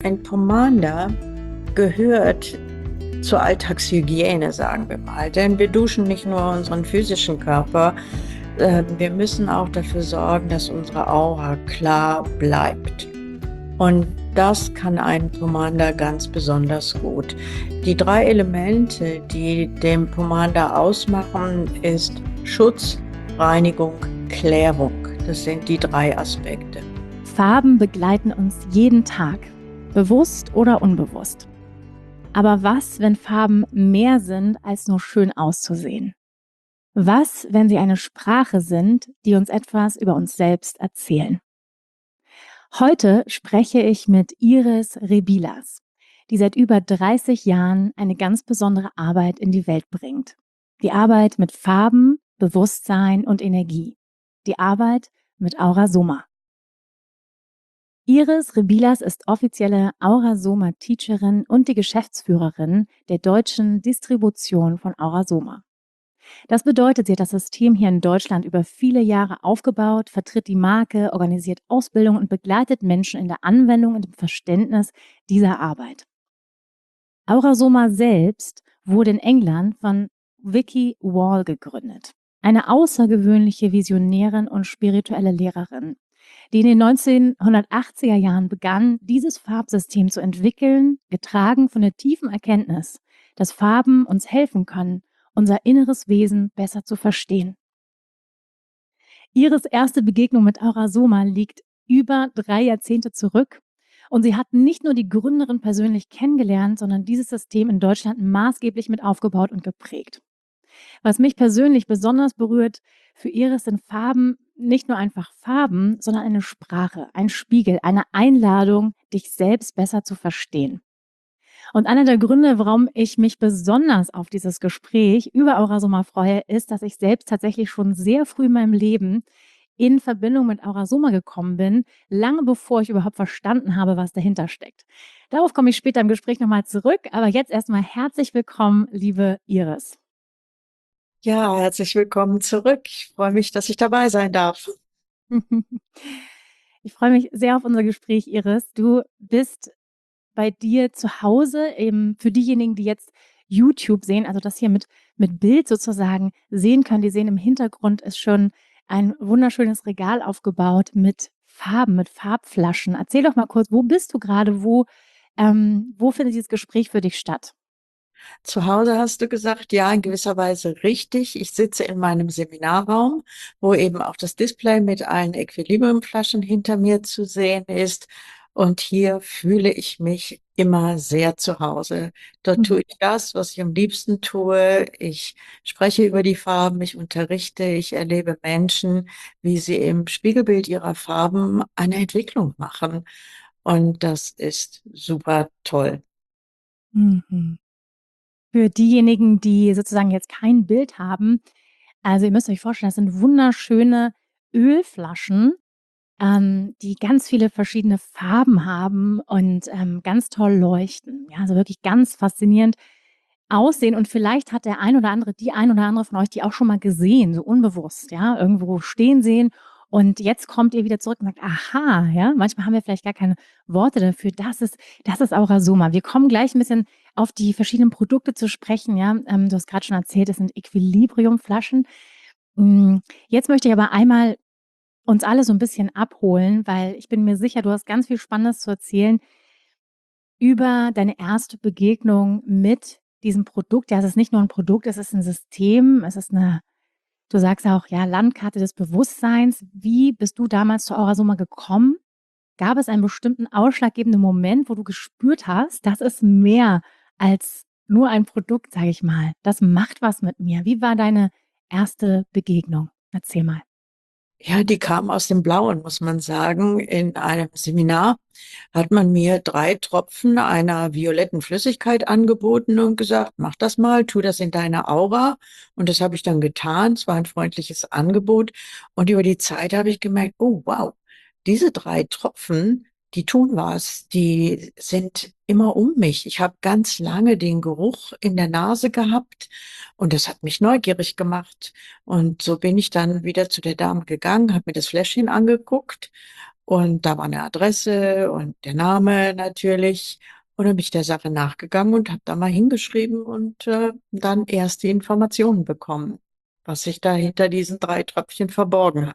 ein Pomander gehört zur Alltagshygiene, sagen wir mal. Denn wir duschen nicht nur unseren physischen Körper, wir müssen auch dafür sorgen, dass unsere Aura klar bleibt. Und das kann ein Pomander ganz besonders gut. Die 3 Elemente, die den Pomander ausmachen, ist Schutz, Reinigung, Klärung. Das sind die 3 Aspekte. Farben begleiten uns jeden Tag, bewusst oder unbewusst. Aber was, wenn Farben mehr sind, als nur schön auszusehen? Was, wenn sie eine Sprache sind, die uns etwas über uns selbst erzählen? Heute spreche ich mit Iris Rebilas, die seit über 30 Jahren eine ganz besondere Arbeit in die Welt bringt. Die Arbeit mit Farben, Bewusstsein und Energie. Die Arbeit mit Aura-Soma. Iris Rebilas ist offizielle Aura-Soma-Teacherin und die Geschäftsführerin der deutschen Distribution von Aura-Soma. Das bedeutet, sie hat das System hier in Deutschland über viele Jahre aufgebaut, vertritt die Marke, organisiert Ausbildung und begleitet Menschen in der Anwendung und im Verständnis dieser Arbeit. Aura-Soma selbst wurde in England von Vicky Wall gegründet, eine außergewöhnliche Visionärin und spirituelle Lehrerin, die in den 1980er Jahren begann, dieses Farbsystem zu entwickeln, getragen von der tiefen Erkenntnis, dass Farben uns helfen können, unser inneres Wesen besser zu verstehen. Iris erste Begegnung mit Aura-Soma liegt über 3 Jahrzehnte zurück und sie hat nicht nur die Gründerin persönlich kennengelernt, sondern dieses System in Deutschland maßgeblich mit aufgebaut und geprägt. Was mich persönlich besonders berührt, für Iris sind Farben nicht nur einfach Farben, sondern eine Sprache, ein Spiegel, eine Einladung, dich selbst besser zu verstehen. Und einer der Gründe, warum ich mich besonders auf dieses Gespräch über Aura-Soma freue, ist, dass ich selbst tatsächlich schon sehr früh in meinem Leben in Verbindung mit Aura-Soma gekommen bin, lange bevor ich überhaupt verstanden habe, was dahinter steckt. Darauf komme ich später im Gespräch nochmal zurück, aber jetzt erstmal herzlich willkommen, liebe Iris. Ja, herzlich willkommen zurück. Ich freue mich, dass ich dabei sein darf. Ich freue mich sehr auf unser Gespräch, Iris. Du bist bei dir zu Hause, eben für diejenigen, die jetzt YouTube sehen, also das hier mit Bild sozusagen sehen können. Die sehen, im Hintergrund ist schon ein wunderschönes Regal aufgebaut mit Farben, mit Farbflaschen. Erzähl doch mal kurz, wo bist du gerade? Wo findet dieses Gespräch für dich statt? Zu Hause hast du gesagt, ja, in gewisser Weise richtig. Ich sitze in meinem Seminarraum, wo eben auch das Display mit allen Equilibriumflaschen hinter mir zu sehen ist. Und hier fühle ich mich immer sehr zu Hause. Dort tue ich das, was ich am liebsten tue. Ich spreche über die Farben, ich unterrichte, ich erlebe Menschen, wie sie im Spiegelbild ihrer Farben eine Entwicklung machen. Und das ist super toll. Mhm. Für diejenigen, die sozusagen jetzt kein Bild haben, also ihr müsst euch vorstellen, das sind wunderschöne Ölflaschen, die ganz viele verschiedene Farben haben und ganz toll leuchten. Ja, also wirklich ganz faszinierend aussehen. Und vielleicht hat der ein oder andere, die ein oder andere von euch die auch schon mal gesehen, so unbewusst, ja, irgendwo stehen sehen. Und jetzt kommt ihr wieder zurück und sagt, aha, ja, manchmal haben wir vielleicht gar keine Worte dafür. Das ist Aura-Soma. Wir kommen gleich ein bisschen auf die verschiedenen Produkte zu sprechen, ja. Du hast gerade schon erzählt, es sind Equilibriumflaschen. Jetzt möchte ich aber einmal uns alle so ein bisschen abholen, weil ich bin mir sicher, du hast ganz viel Spannendes zu erzählen über deine erste Begegnung mit diesem Produkt. Ja, es ist nicht nur ein Produkt, es ist ein System, es ist eine, du sagst ja auch, ja, Landkarte des Bewusstseins. Wie bist du damals zu Aura-Soma gekommen? Gab es einen bestimmten ausschlaggebenden Moment, wo du gespürt hast, das ist mehr als nur ein Produkt, sage ich mal. Das macht was mit mir. Wie war deine erste Begegnung? Erzähl mal. Ja, die kam aus dem Blauen, muss man sagen. In einem Seminar hat man mir 3 Tropfen einer violetten Flüssigkeit angeboten und gesagt, mach das mal, tu das in deine Aura. Und das habe ich dann getan. Es war ein freundliches Angebot. Und über die Zeit habe ich gemerkt, oh wow, diese 3 Tropfen, die tun was. Die sind immer um mich. Ich habe ganz lange den Geruch in der Nase gehabt und das hat mich neugierig gemacht. Und so bin ich dann wieder zu der Dame gegangen, habe mir das Fläschchen angeguckt Und da war eine Adresse und der Name natürlich. Und dann bin ich der Sache nachgegangen und habe da mal hingeschrieben und dann erst die Informationen bekommen, was sich da hinter diesen 3 Tröpfchen verborgen hat.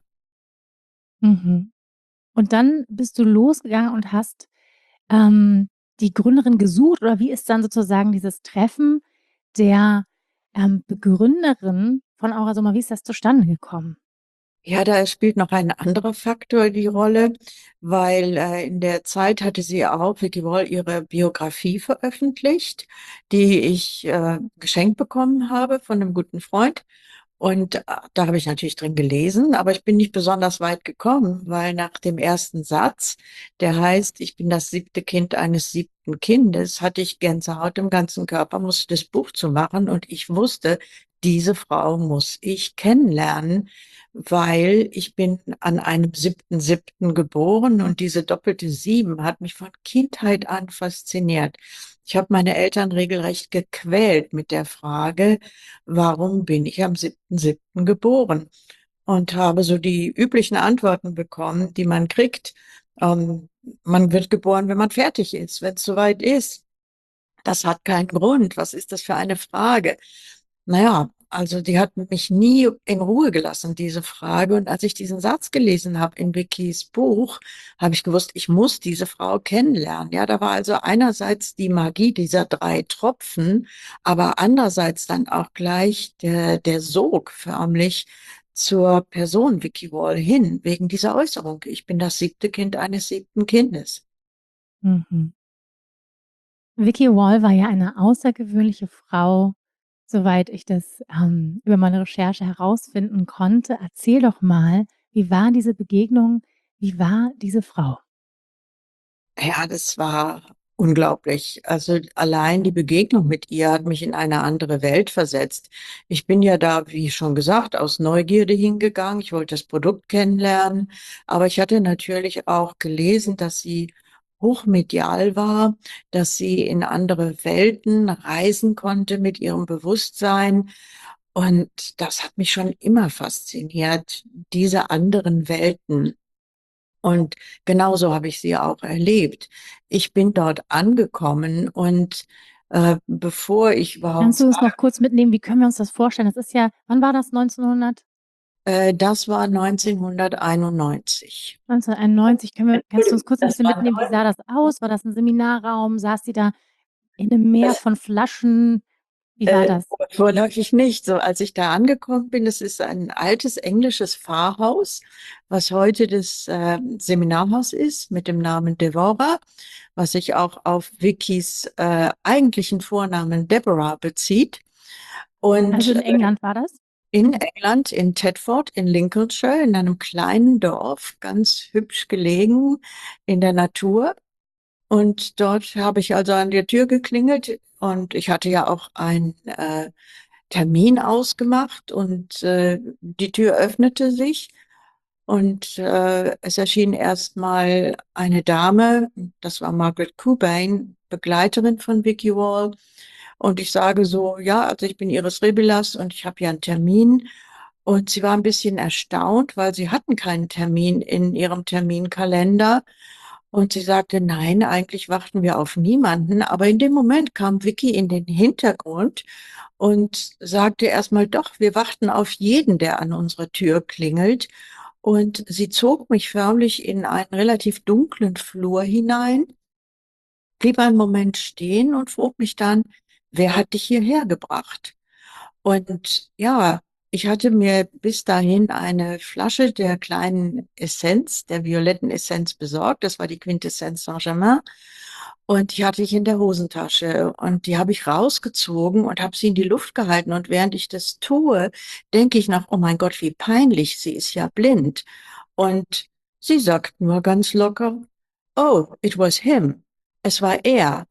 Mhm. Und dann bist du losgegangen und hast, ähm, die Gründerin gesucht oder wie ist dann sozusagen dieses Treffen der, Begründerin von Aura Soma, wie ist das zustande gekommen? Ja, da spielt noch ein anderer Faktor die Rolle, weil in der Zeit hatte sie auch, Vicky Wall, ihre Biografie veröffentlicht, die ich geschenkt bekommen habe von einem guten Freund. Und da habe ich natürlich drin gelesen, aber ich bin nicht besonders weit gekommen, weil nach dem ersten Satz, der heißt, ich bin das 7. Kind eines 7. Kindes, hatte ich Gänsehaut im ganzen Körper, musste das Buch zu machen und ich wusste, diese Frau muss ich kennenlernen, weil ich bin an einem 7.7. geboren und diese doppelte 7 hat mich von Kindheit an fasziniert. Ich habe meine Eltern regelrecht gequält mit der Frage, warum bin ich am 7.7. geboren? Und habe so die üblichen Antworten bekommen, die man kriegt. Man wird geboren, wenn man fertig ist, wenn es soweit ist. Das hat keinen Grund. Was ist das für eine Frage? Naja, also die hat mich nie in Ruhe gelassen, diese Frage. Und als ich diesen Satz gelesen habe in Vickys Buch, habe ich gewusst, ich muss diese Frau kennenlernen. Ja, da war also einerseits die Magie dieser 3 Tropfen, aber andererseits dann auch gleich der Sog förmlich zur Person Vicky Wall hin, wegen dieser Äußerung. Ich bin das 7. Kind eines 7. Kindes. Mhm. Vicky Wall war ja eine außergewöhnliche Frau, soweit ich das, über meine Recherche herausfinden konnte. Erzähl doch mal, wie war diese Begegnung? Wie war diese Frau? Ja, das war unglaublich. Also allein die Begegnung mit ihr hat mich in eine andere Welt versetzt. Ich bin ja da, wie schon gesagt, aus Neugierde hingegangen. Ich wollte das Produkt kennenlernen, aber ich hatte natürlich auch gelesen, dass sie hochmedial war, dass sie in andere Welten reisen konnte mit ihrem Bewusstsein. Und das hat mich schon immer fasziniert, diese anderen Welten. Und genauso habe ich sie auch erlebt. Ich bin dort angekommen und bevor ich Kannst überhaupt, du uns noch kurz mitnehmen, wie können wir uns das vorstellen? Das ist ja, wann war das? das war 1991. 1991. Kannst du uns Entschuldigung, kurz ein das bisschen war mitnehmen? Wie sah das aus? War das ein Seminarraum? Saß sie da in einem Meer von Flaschen? Wie war Äh, das? vorläufig nicht. So, als ich da angekommen bin, das ist ein altes englisches Pfarrhaus, was heute das Seminarhaus ist, mit dem Namen Devora, was sich auch auf Vickys eigentlichen Vornamen Deborah bezieht. Also Und in England war das? in England, in Thetford, in Lincolnshire, in einem kleinen Dorf, ganz hübsch gelegen in der Natur. Und dort habe ich also an der Tür geklingelt und ich hatte ja auch einen Termin ausgemacht und die Tür öffnete sich und es erschien erstmal eine Dame, das war Margaret Cobain, Begleiterin von Vicky Wall. Und ich sage so, ja, also ich bin Iris Rebilas und ich habe hier einen Termin. Und sie war ein bisschen erstaunt, weil sie hatten keinen Termin in ihrem Terminkalender. Und sie sagte, nein, eigentlich warten wir auf niemanden. Aber in dem Moment kam Vicky in den Hintergrund und sagte erstmal, doch, wir warten auf jeden, der an unserer Tür klingelt. Und sie zog mich förmlich in einen relativ dunklen Flur hinein, blieb einen Moment stehen und frug mich dann, wer hat dich hierher gebracht? Und ja, ich hatte mir bis dahin eine Flasche der kleinen Essenz, der violetten Essenz besorgt. Das war die Quintessenz Saint-Germain. Und die hatte ich in der Hosentasche. Und die habe ich rausgezogen und habe sie in die Luft gehalten. Und während ich das tue, denke ich noch, oh mein Gott, wie peinlich, sie ist ja blind. Und sie sagt nur ganz locker, oh, it was him. Es war er.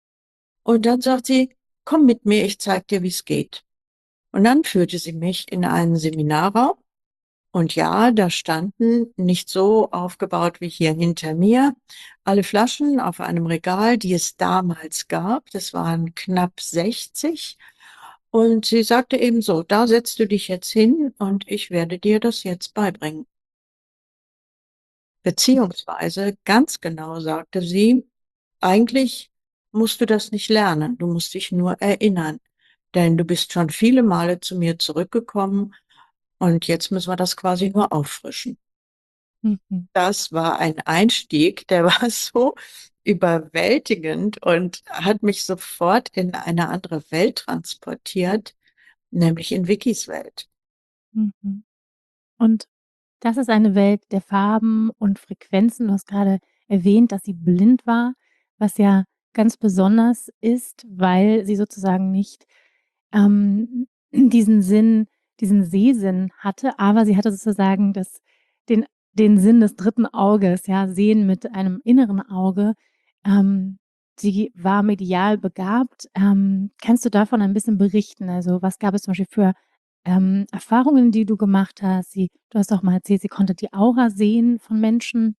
Und dann sagt sie, komm mit mir, ich zeig dir, wie es geht. Und dann führte sie mich in einen Seminarraum. Und ja, da standen nicht so aufgebaut wie hier hinter mir alle Flaschen auf einem Regal, die es damals gab. Das waren knapp 60. Und sie sagte eben so, da setzt du dich jetzt hin und ich werde dir das jetzt beibringen. Beziehungsweise ganz genau sagte sie, eigentlich musst du das nicht lernen, du musst dich nur erinnern, denn du bist schon viele Male zu mir zurückgekommen und jetzt müssen wir das quasi nur auffrischen. Mhm. Das war ein Einstieg, der war so überwältigend und hat mich sofort in eine andere Welt transportiert, nämlich in Vickys Welt. Mhm. Und das ist eine Welt der Farben und Frequenzen. Du hast gerade erwähnt, dass sie blind war, was ja ganz besonders ist, weil sie sozusagen nicht, diesen Sinn diesen Sehsinn hatte, aber sie hatte sozusagen den den Sinn des dritten Auges, ja, Sehen mit einem inneren Auge. Ähm, Sie war medial begabt. Kannst du davon ein bisschen berichten? Also, was gab es zum Beispiel für Erfahrungen, die du gemacht hast. Du hast auch mal erzählt, sie konnte die Aura sehen von Menschen.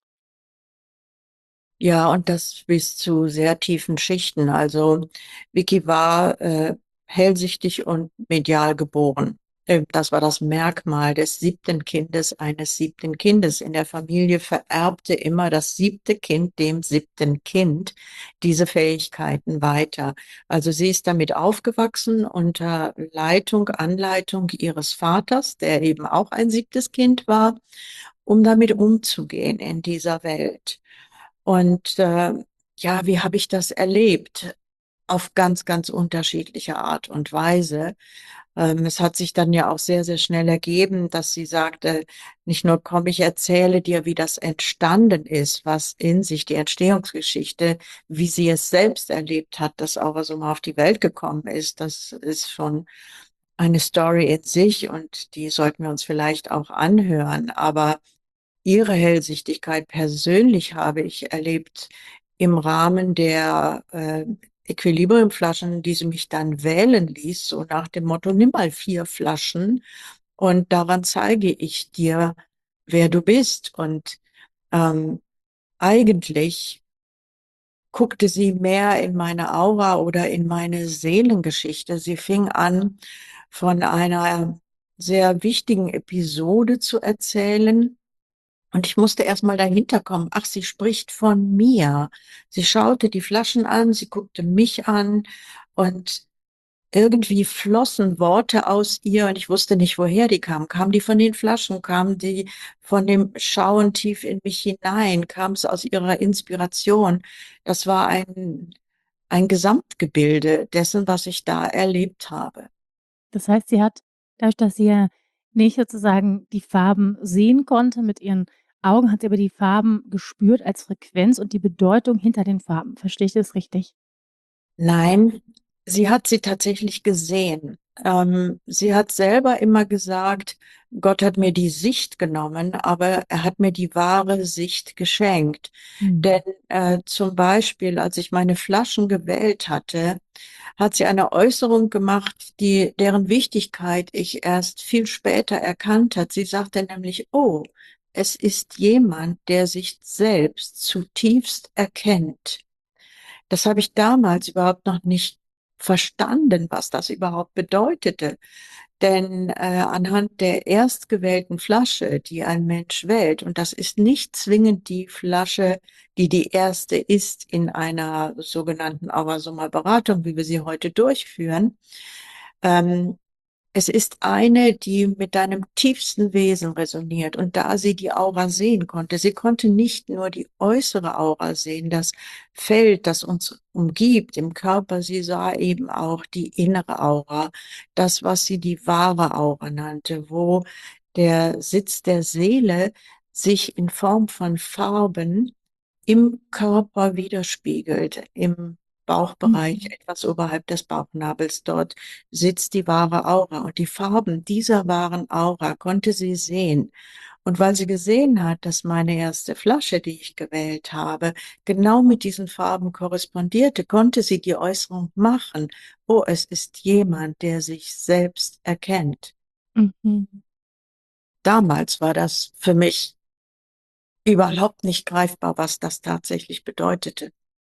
Ja, und das bis zu sehr tiefen Schichten. Also Vicky war hellsichtig und medial geboren. Das war das Merkmal des siebten Kindes eines siebten Kindes. In der Familie vererbte immer das siebte Kind dem siebten Kind diese Fähigkeiten weiter. Also sie ist damit aufgewachsen unter Leitung, Anleitung ihres Vaters, der eben auch ein siebtes Kind war, um damit umzugehen in dieser Welt. Und ja, wie habe ich das erlebt? Auf ganz, ganz unterschiedliche Art und Weise. Es hat sich dann ja auch sehr, sehr schnell ergeben, dass sie sagte, nicht nur komm, ich erzähle dir, wie das entstanden ist, was in sich die Entstehungsgeschichte, wie sie es selbst erlebt hat, dass Aura so mal auf die Welt gekommen ist. Das ist schon eine Story in sich und die sollten wir uns vielleicht auch anhören. Aber ihre Hellsichtigkeit persönlich habe ich erlebt im Rahmen der Equilibriumflaschen, die sie mich dann wählen ließ, so nach dem Motto, nimm mal 4 Flaschen und daran zeige ich dir, wer du bist. Und ähm, eigentlich guckte sie mehr in meine Aura oder in meine Seelengeschichte. Sie fing an, von einer sehr wichtigen Episode zu erzählen, und ich musste erst mal dahinter kommen. Ach, sie spricht von mir. Sie schaute die Flaschen an, sie guckte mich an und irgendwie flossen Worte aus ihr und ich wusste nicht, woher die kamen. Kamen die von den Flaschen? Kamen die von dem Schauen tief in mich hinein? Kam es aus ihrer Inspiration? Das war ein Gesamtgebilde dessen, was ich da erlebt habe. Das heißt, sie hat dadurch, dass sie ja nicht sozusagen die Farben sehen konnte mit ihren Augen, hat sie aber die Farben gespürt als Frequenz und die Bedeutung hinter den Farben. Verstehe ich das richtig? Nein, sie hat sie tatsächlich gesehen. Sie hat selber immer gesagt, Gott hat mir die Sicht genommen, aber er hat mir die wahre Sicht geschenkt. Denn Mhm. zum Beispiel, als ich meine Flaschen gewählt hatte, hat sie eine Äußerung gemacht, deren Wichtigkeit ich erst viel später erkannt hat. Sie sagte nämlich, oh, es ist jemand, der sich selbst zutiefst erkennt. Das habe ich damals überhaupt noch nicht verstanden, was das überhaupt bedeutete. Denn anhand der erstgewählten Flasche, die ein Mensch wählt, und das ist nicht zwingend die Flasche, die die erste ist in einer sogenannten Aurasoma-Beratung, wie wir sie heute durchführen, ähm, es ist eine, die mit deinem tiefsten Wesen resoniert. Und da sie die Aura sehen konnte, sie konnte nicht nur die äußere Aura sehen, das Feld, das uns umgibt im Körper, sie sah eben auch die innere Aura, das, was sie die wahre Aura nannte, wo der Sitz der Seele sich in Form von Farben im Körper widerspiegelt, im Bauchbereich, Mhm. etwas oberhalb des Bauchnabels. Dort sitzt die wahre Aura. Und die Farben dieser wahren Aura konnte sie sehen. Und weil sie gesehen hat, dass meine erste Flasche, die ich gewählt habe, genau mit diesen Farben korrespondierte, konnte sie die Äußerung machen, oh, es ist jemand, der sich selbst erkennt. Mhm. Damals war das für mich überhaupt nicht greifbar, was das tatsächlich bedeutete.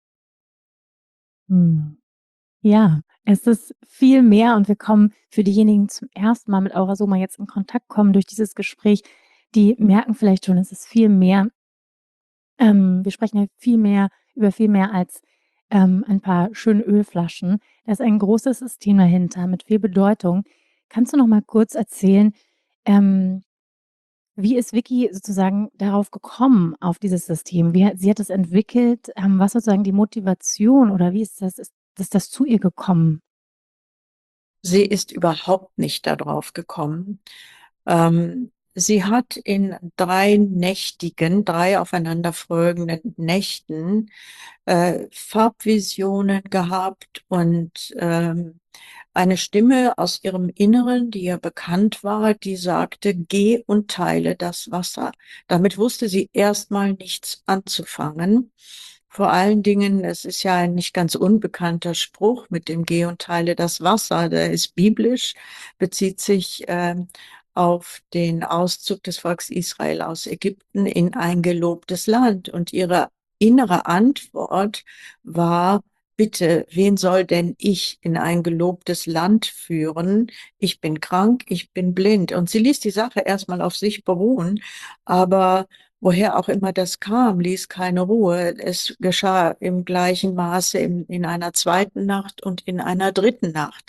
Mhm. Ja, es ist viel mehr und wir kommen für diejenigen, die zum ersten Mal mit Aura-Soma jetzt in Kontakt kommen durch dieses Gespräch, die merken vielleicht schon, es ist viel mehr Wir sprechen ja viel mehr als, ein paar schöne Ölflaschen. Da ist ein großes System dahinter mit viel Bedeutung. Kannst du noch mal kurz erzählen, ähm, wie ist Vicky sozusagen darauf gekommen, auf dieses System? Wie hat sie hat es entwickelt? Was sozusagen die Motivation oder wie ist das zu ihr gekommen? Sie ist überhaupt nicht darauf gekommen. Sie hat in drei aufeinanderfolgenden Nächten Farbvisionen gehabt und eine Stimme aus ihrem Inneren, die ihr bekannt war, die sagte, geh und teile das Wasser. Damit wusste sie erstmal nichts anzufangen. Vor allen Dingen, es ist ja ein nicht ganz unbekannter Spruch mit dem Geh und teile das Wasser, der ist biblisch, bezieht sich auf den Auszug des Volkes Israel aus Ägypten in ein gelobtes Land. Und ihre innere Antwort war, bitte, wen soll denn ich in ein gelobtes Land führen? Ich bin krank, ich bin blind. Und sie ließ die Sache erstmal auf sich beruhen, aber woher auch immer das kam, ließ keine Ruhe. Es geschah im gleichen Maße in einer zweiten Nacht und in einer dritten Nacht.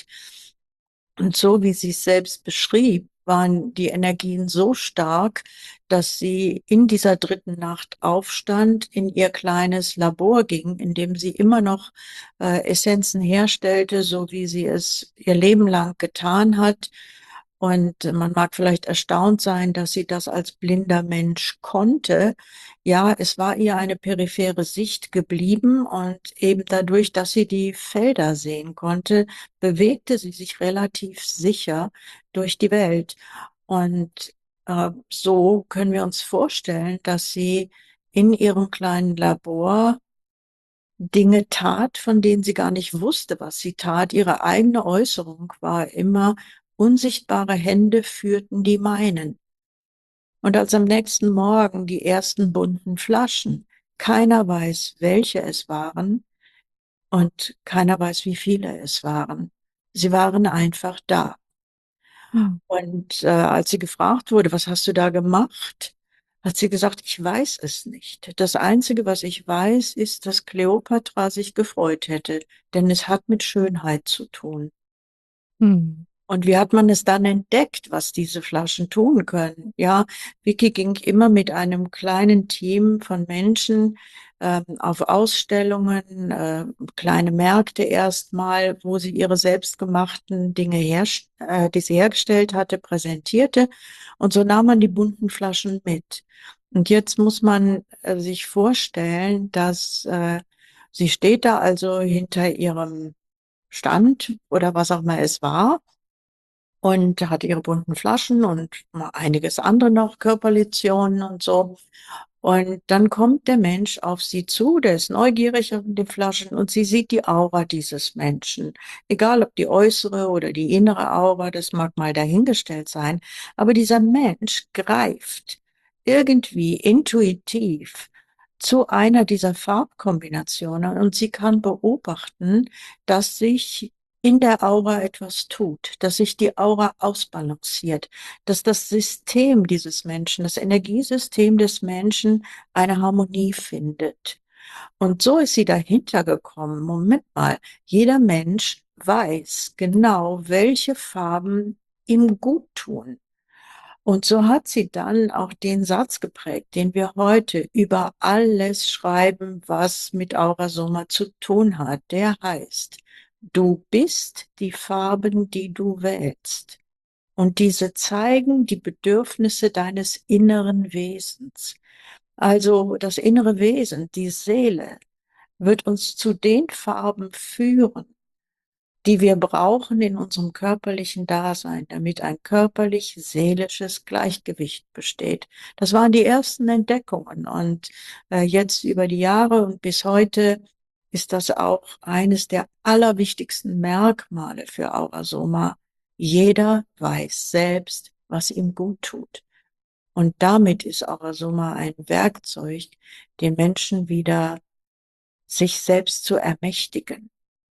Und so wie sie es selbst beschrieb, waren die Energien so stark, dass sie in dieser dritten Nacht aufstand, in ihr kleines Labor ging, in dem sie immer noch Essenzen herstellte, so wie sie es ihr Leben lang getan hat. Und man mag vielleicht erstaunt sein, dass sie das als blinder Mensch konnte. Ja, es war ihr eine periphere Sicht geblieben und eben dadurch, dass sie die Felder sehen konnte, bewegte sie sich relativ sicher durch die Welt. Und so können wir uns vorstellen, dass sie in ihrem kleinen Labor Dinge tat, von denen sie gar nicht wusste, was sie tat. Ihre eigene Äußerung war immer, unsichtbare Hände führten die meinen. Und als am nächsten Morgen die ersten bunten Flaschen, keiner weiß, welche es waren und keiner weiß, wie viele es waren. Sie waren einfach da. Mhm. Und als sie gefragt wurde, was hast du da gemacht, hat sie gesagt, ich weiß es nicht. Das Einzige, was ich weiß, ist, dass Kleopatra sich gefreut hätte, denn es hat mit Schönheit zu tun. Mhm. Und wie hat man es dann entdeckt, was diese Flaschen tun können? Ja, Vicky ging immer mit einem kleinen Team von Menschen auf Ausstellungen, kleine Märkte erstmal, wo sie ihre selbstgemachten Dinge die sie hergestellt hatte, präsentierte. Und so nahm man die bunten Flaschen mit. Und jetzt muss man sich vorstellen, dass sie steht da also hinter ihrem Stand oder was auch immer es war und hatte ihre bunten Flaschen und mal einiges andere noch, Körperlotionen und so. Und dann kommt der Mensch auf sie zu, der ist neugierig auf die Flaschen und sie sieht die Aura dieses Menschen. Egal ob die äußere oder die innere Aura, das mag mal dahingestellt sein, aber dieser Mensch greift irgendwie intuitiv zu einer dieser Farbkombinationen und sie kann beobachten, dass sich in der Aura etwas tut, dass sich die Aura ausbalanciert, dass das System dieses Menschen, das Energiesystem des Menschen eine Harmonie findet. Und so ist sie dahinter gekommen. Moment mal, jeder Mensch weiß genau, welche Farben ihm gut tun. Und so hat sie dann auch den Satz geprägt, den wir heute über alles schreiben, was mit Aurasoma zu tun hat. Der heißt, du bist die Farben, die du wählst. Und diese zeigen die Bedürfnisse deines inneren Wesens. Also das innere Wesen, die Seele, wird uns zu den Farben führen, die wir brauchen in unserem körperlichen Dasein, damit ein körperlich-seelisches Gleichgewicht besteht. Das waren die ersten Entdeckungen und jetzt über die Jahre und bis heute ist das auch eines der allerwichtigsten Merkmale für Aurasoma. Jeder weiß selbst, was ihm gut tut. Und damit ist Aurasoma ein Werkzeug, den Menschen wieder sich selbst zu ermächtigen.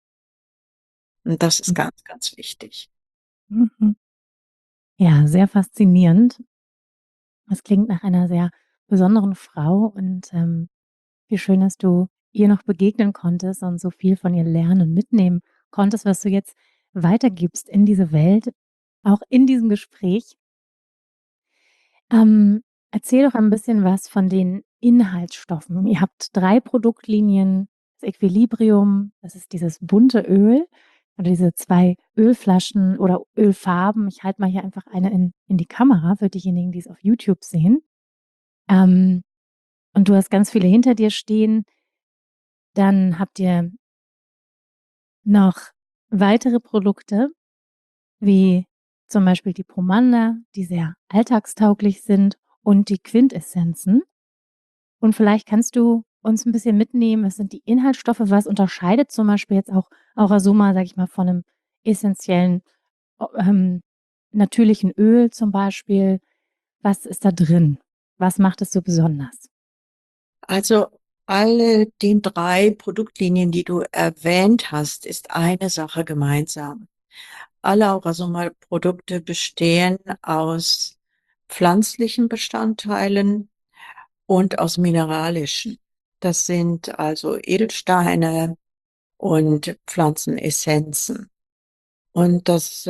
Und das ist ganz, ganz wichtig. Mhm. Ja, sehr faszinierend. Es klingt nach einer sehr besonderen Frau und, Wie schön, dass du ihr noch begegnen konntest und so viel von ihr lernen und mitnehmen konntest, was du jetzt weitergibst in diese Welt, auch in diesem Gespräch. Erzähl doch ein bisschen was von den Inhaltsstoffen. Ihr habt 3 Produktlinien, das Equilibrium, das ist dieses bunte Öl oder diese 2 Ölflaschen oder Ölfarben. Ich halte mal hier einfach eine in die Kamera für diejenigen, die es auf YouTube sehen. Ähm, und du hast ganz viele hinter dir stehen. Dann habt ihr noch weitere Produkte, wie zum Beispiel die Pomanda, die sehr alltagstauglich sind, und die Quintessenzen. Und vielleicht kannst du uns ein bisschen mitnehmen, was sind die Inhaltsstoffe? Was unterscheidet zum Beispiel jetzt auch Aura-Soma, sage ich mal, von einem essenziellen, ähm, natürlichen Öl zum Beispiel? Was ist da drin? Was macht es so besonders? Also alle den 3 Produktlinien, die du erwähnt hast, ist eine Sache gemeinsam. Alle Aurasoma-Produkte bestehen aus pflanzlichen Bestandteilen und aus mineralischen. Das sind also Edelsteine und Pflanzenessenzen. Und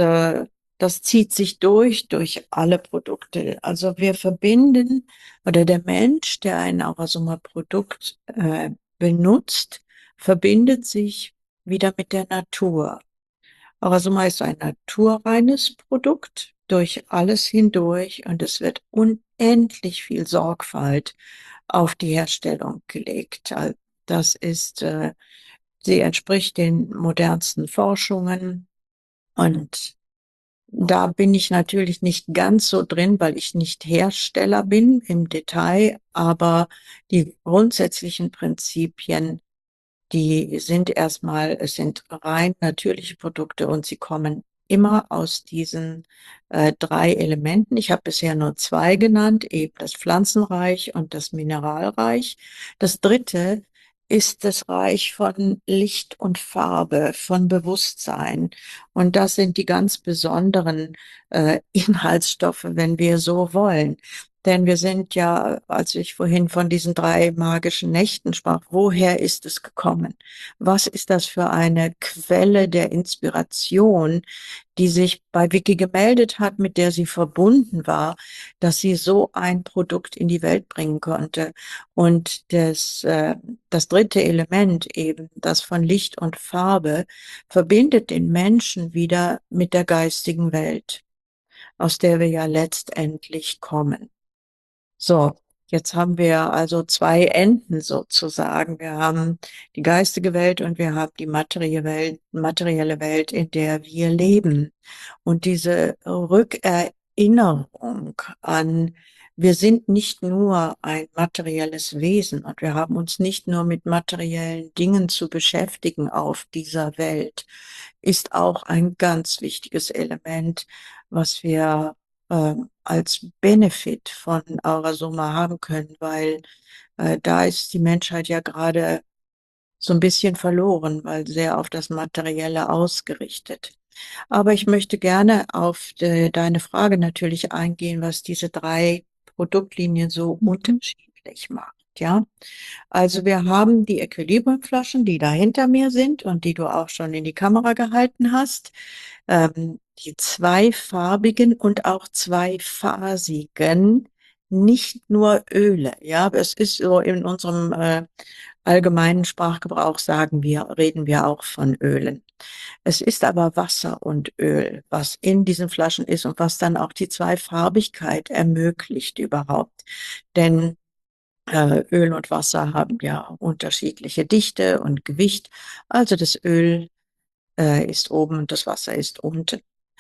das zieht sich durch alle Produkte. Also wir verbinden, oder der Mensch, der ein Aurasoma-Produkt benutzt, verbindet sich wieder mit der Natur. Aurasoma ist ein naturreines Produkt durch alles hindurch und es wird unendlich viel Sorgfalt auf die Herstellung gelegt. Das ist, sie entspricht den modernsten Forschungen und da bin ich natürlich nicht ganz so drin, weil ich nicht Hersteller bin im Detail, aber die grundsätzlichen Prinzipien, die sind erstmal, es sind rein natürliche Produkte und sie kommen immer aus diesen 3 Elementen. Ich habe bisher nur 2 genannt, eben das Pflanzenreich und das Mineralreich. Das dritte ist das Reich von Licht und Farbe, von Bewusstsein. Und das sind die ganz besonderen Inhaltsstoffe, wenn wir so wollen. Denn wir sind ja, als ich vorhin von diesen 3 magischen Nächten sprach, woher ist es gekommen? Was ist das für eine Quelle der Inspiration, die sich bei Vicky gemeldet hat, mit der sie verbunden war, dass sie so ein Produkt in die Welt bringen konnte? Und das dritte Element eben, das von Licht und Farbe, verbindet den Menschen wieder mit der geistigen Welt, aus der wir ja letztendlich kommen. So, jetzt haben wir also 2 Enden sozusagen. Wir haben die geistige Welt und wir haben die materielle Welt, in der wir leben. Und diese Rückerinnerung an, wir sind nicht nur ein materielles Wesen und wir haben uns nicht nur mit materiellen Dingen zu beschäftigen auf dieser Welt, ist auch ein ganz wichtiges Element, was wir als Benefit von Aurasoma haben können, weil da ist die Menschheit ja gerade so ein bisschen verloren, weil sehr auf das Materielle ausgerichtet. Aber ich möchte gerne auf deine Frage natürlich eingehen, was diese 3 Produktlinien so Mhm. unterschiedlich macht. Ja, also wir haben die Equilibriumflaschen, die da hinter mir sind und die du auch schon in die Kamera gehalten hast. Die zweifarbigen und auch zweiphasigen, nicht nur Öle. Ja, es ist so in unserem allgemeinen Sprachgebrauch reden wir auch von Ölen. Es ist aber Wasser und Öl, was in diesen Flaschen ist und was dann auch die Zweifarbigkeit ermöglicht überhaupt. Denn Öl und Wasser haben ja unterschiedliche Dichte und Gewicht. Also das Öl ist oben und das Wasser ist unten.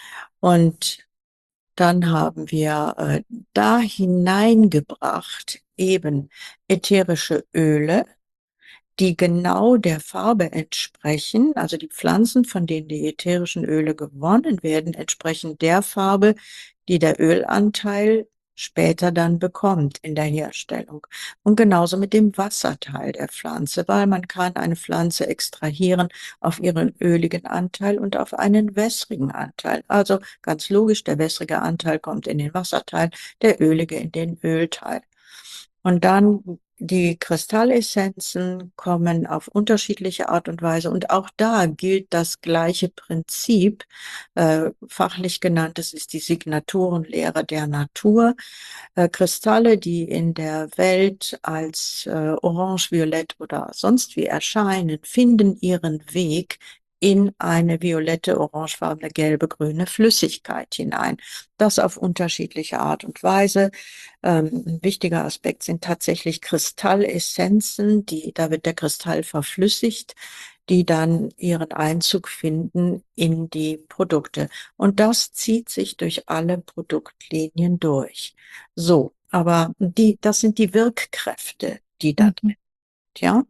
Und dann haben wir da hineingebracht eben ätherische Öle, die genau der Farbe entsprechen, also die Pflanzen, von denen die ätherischen Öle gewonnen werden, entsprechen der Farbe, die der Ölanteil später dann bekommt in der Herstellung. Und genauso mit dem Wasserteil der Pflanze, weil man kann eine Pflanze extrahieren auf ihren öligen Anteil und auf einen wässrigen Anteil. Also ganz logisch, der wässrige Anteil kommt in den Wasserteil, der ölige in den Ölteil. Und dann die Kristallessenzen kommen auf unterschiedliche Art und Weise und auch da gilt das gleiche Prinzip. Fachlich genannt, das ist die Signaturenlehre der Natur. Kristalle, die in der Welt als orange, violett oder sonst wie erscheinen, finden ihren Weg in eine violette, orangefarbene, gelbe, grüne Flüssigkeit hinein. Das auf unterschiedliche Art und Weise. Ein wichtiger Aspekt sind tatsächlich Kristallessenzen, da wird der Kristall verflüssigt, die dann ihren Einzug finden in die Produkte. Und das zieht sich durch alle Produktlinien durch. So, aber das sind die Wirkkräfte, die da drin Mhm. sind, ja.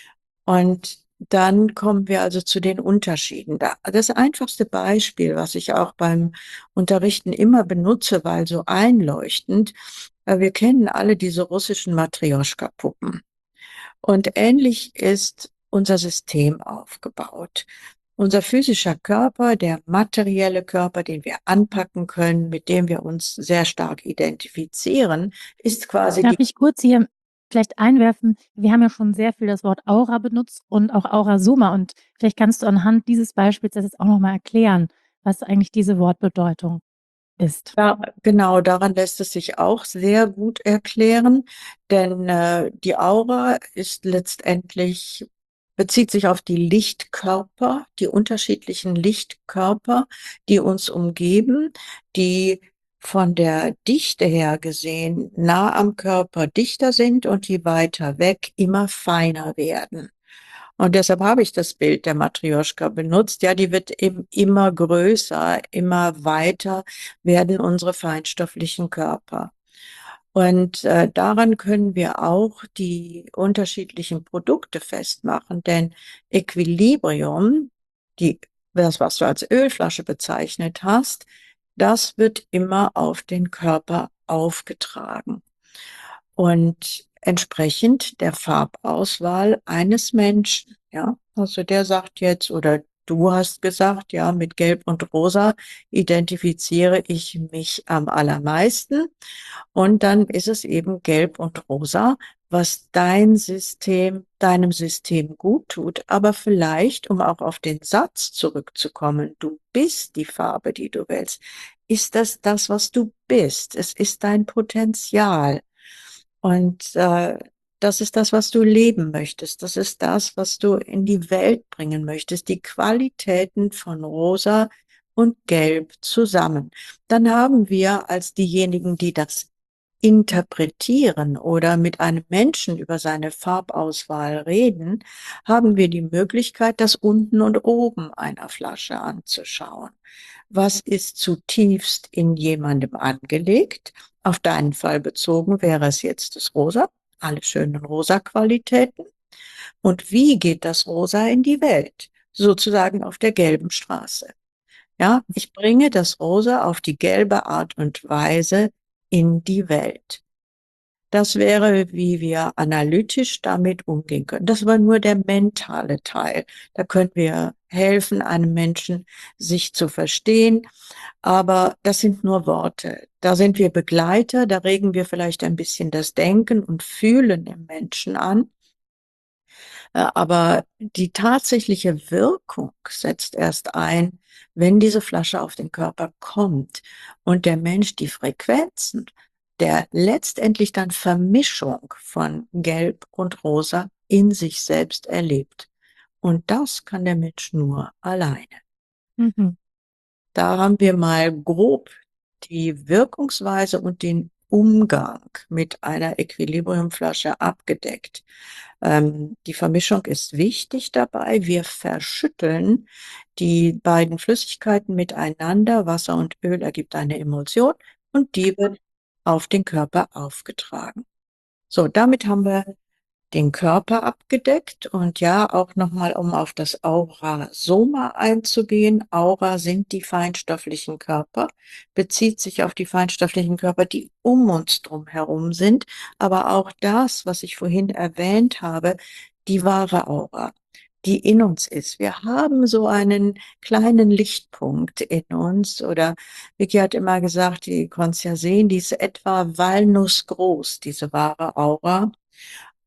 Und dann kommen wir also zu den Unterschieden. Das einfachste Beispiel, was ich auch beim Unterrichten immer benutze, weil so einleuchtend, wir kennen alle diese russischen Matrjoschka-Puppen. Und ähnlich ist unser System aufgebaut. Unser physischer Körper, der materielle Körper, den wir anpacken können, mit dem wir uns sehr stark identifizieren, ist quasi Darf ich kurz hier vielleicht einwerfen? Wir haben ja schon sehr viel das Wort Aura benutzt und auch Aurasoma. Und vielleicht kannst du anhand dieses Beispiels das jetzt auch nochmal erklären, was eigentlich diese Wortbedeutung ist. Ja, genau, daran lässt es sich auch sehr gut erklären, denn die Aura ist letztendlich, bezieht sich auf die Lichtkörper, die unterschiedlichen Lichtkörper, die uns umgeben, die von der Dichte her gesehen nah am Körper dichter sind und die weiter weg immer feiner werden. Und deshalb habe ich das Bild der Matrjoschka benutzt. Ja, die wird eben immer größer, immer weiter werden unsere feinstofflichen Körper. Und daran können wir auch die unterschiedlichen Produkte festmachen, denn Equilibrium, das, was du als Ölflasche bezeichnet hast, das wird immer auf den Körper aufgetragen. Und entsprechend der Farbauswahl eines Menschen, ja. Also der sagt jetzt, oder du hast gesagt, ja, mit Gelb und Rosa identifiziere ich mich am allermeisten. Und dann ist es eben Gelb und Rosa, was deinem System gut tut. Aber vielleicht, um auch auf den Satz zurückzukommen, du bist die Farbe, die du wählst. Ist das, was du bist? Es ist dein Potenzial. Und das ist das, was du leben möchtest. Das ist das, was du in die Welt bringen möchtest. Die Qualitäten von Rosa und Gelb zusammen. Dann haben wir als diejenigen, die das interpretieren oder mit einem Menschen über seine Farbauswahl reden, haben wir die Möglichkeit, das unten und oben einer Flasche anzuschauen. Was ist zutiefst in jemandem angelegt? Auf deinen Fall bezogen wäre es jetzt das Rosa, alle schönen Rosa-Qualitäten. Und wie geht das Rosa in die Welt? Sozusagen auf der gelben Straße. Ja, ich bringe das Rosa auf die gelbe Art und Weise in die Welt. Das wäre, wie wir analytisch damit umgehen können. Das war nur der mentale Teil. Da können wir helfen, einem Menschen sich zu verstehen. Aber das sind nur Worte. Da sind wir Begleiter, da regen wir vielleicht ein bisschen das Denken und Fühlen im Menschen an. Aber die tatsächliche Wirkung setzt erst ein, wenn diese Flasche auf den Körper kommt und der Mensch die Frequenzen der letztendlich dann Vermischung von Gelb und Rosa in sich selbst erlebt. Und das kann der Mensch nur alleine. Mhm. Da haben wir mal grob die Wirkungsweise und den Umgang mit einer Equilibriumflasche abgedeckt. Die Vermischung ist wichtig dabei. Wir verschütteln die beiden Flüssigkeiten miteinander. Wasser und Öl ergibt eine Emulsion und die wird auf den Körper aufgetragen. So, damit haben wir den Körper abgedeckt und ja, auch nochmal, um auf das Aurasoma einzugehen. Aura sind die feinstofflichen Körper, bezieht sich auf die feinstofflichen Körper, die um uns drum herum sind, aber auch das, was ich vorhin erwähnt habe, die wahre Aura, die in uns ist. Wir haben so einen kleinen Lichtpunkt in uns oder Vicky hat immer gesagt, die konnte es ja sehen, die ist etwa walnussgroß, diese wahre Aura.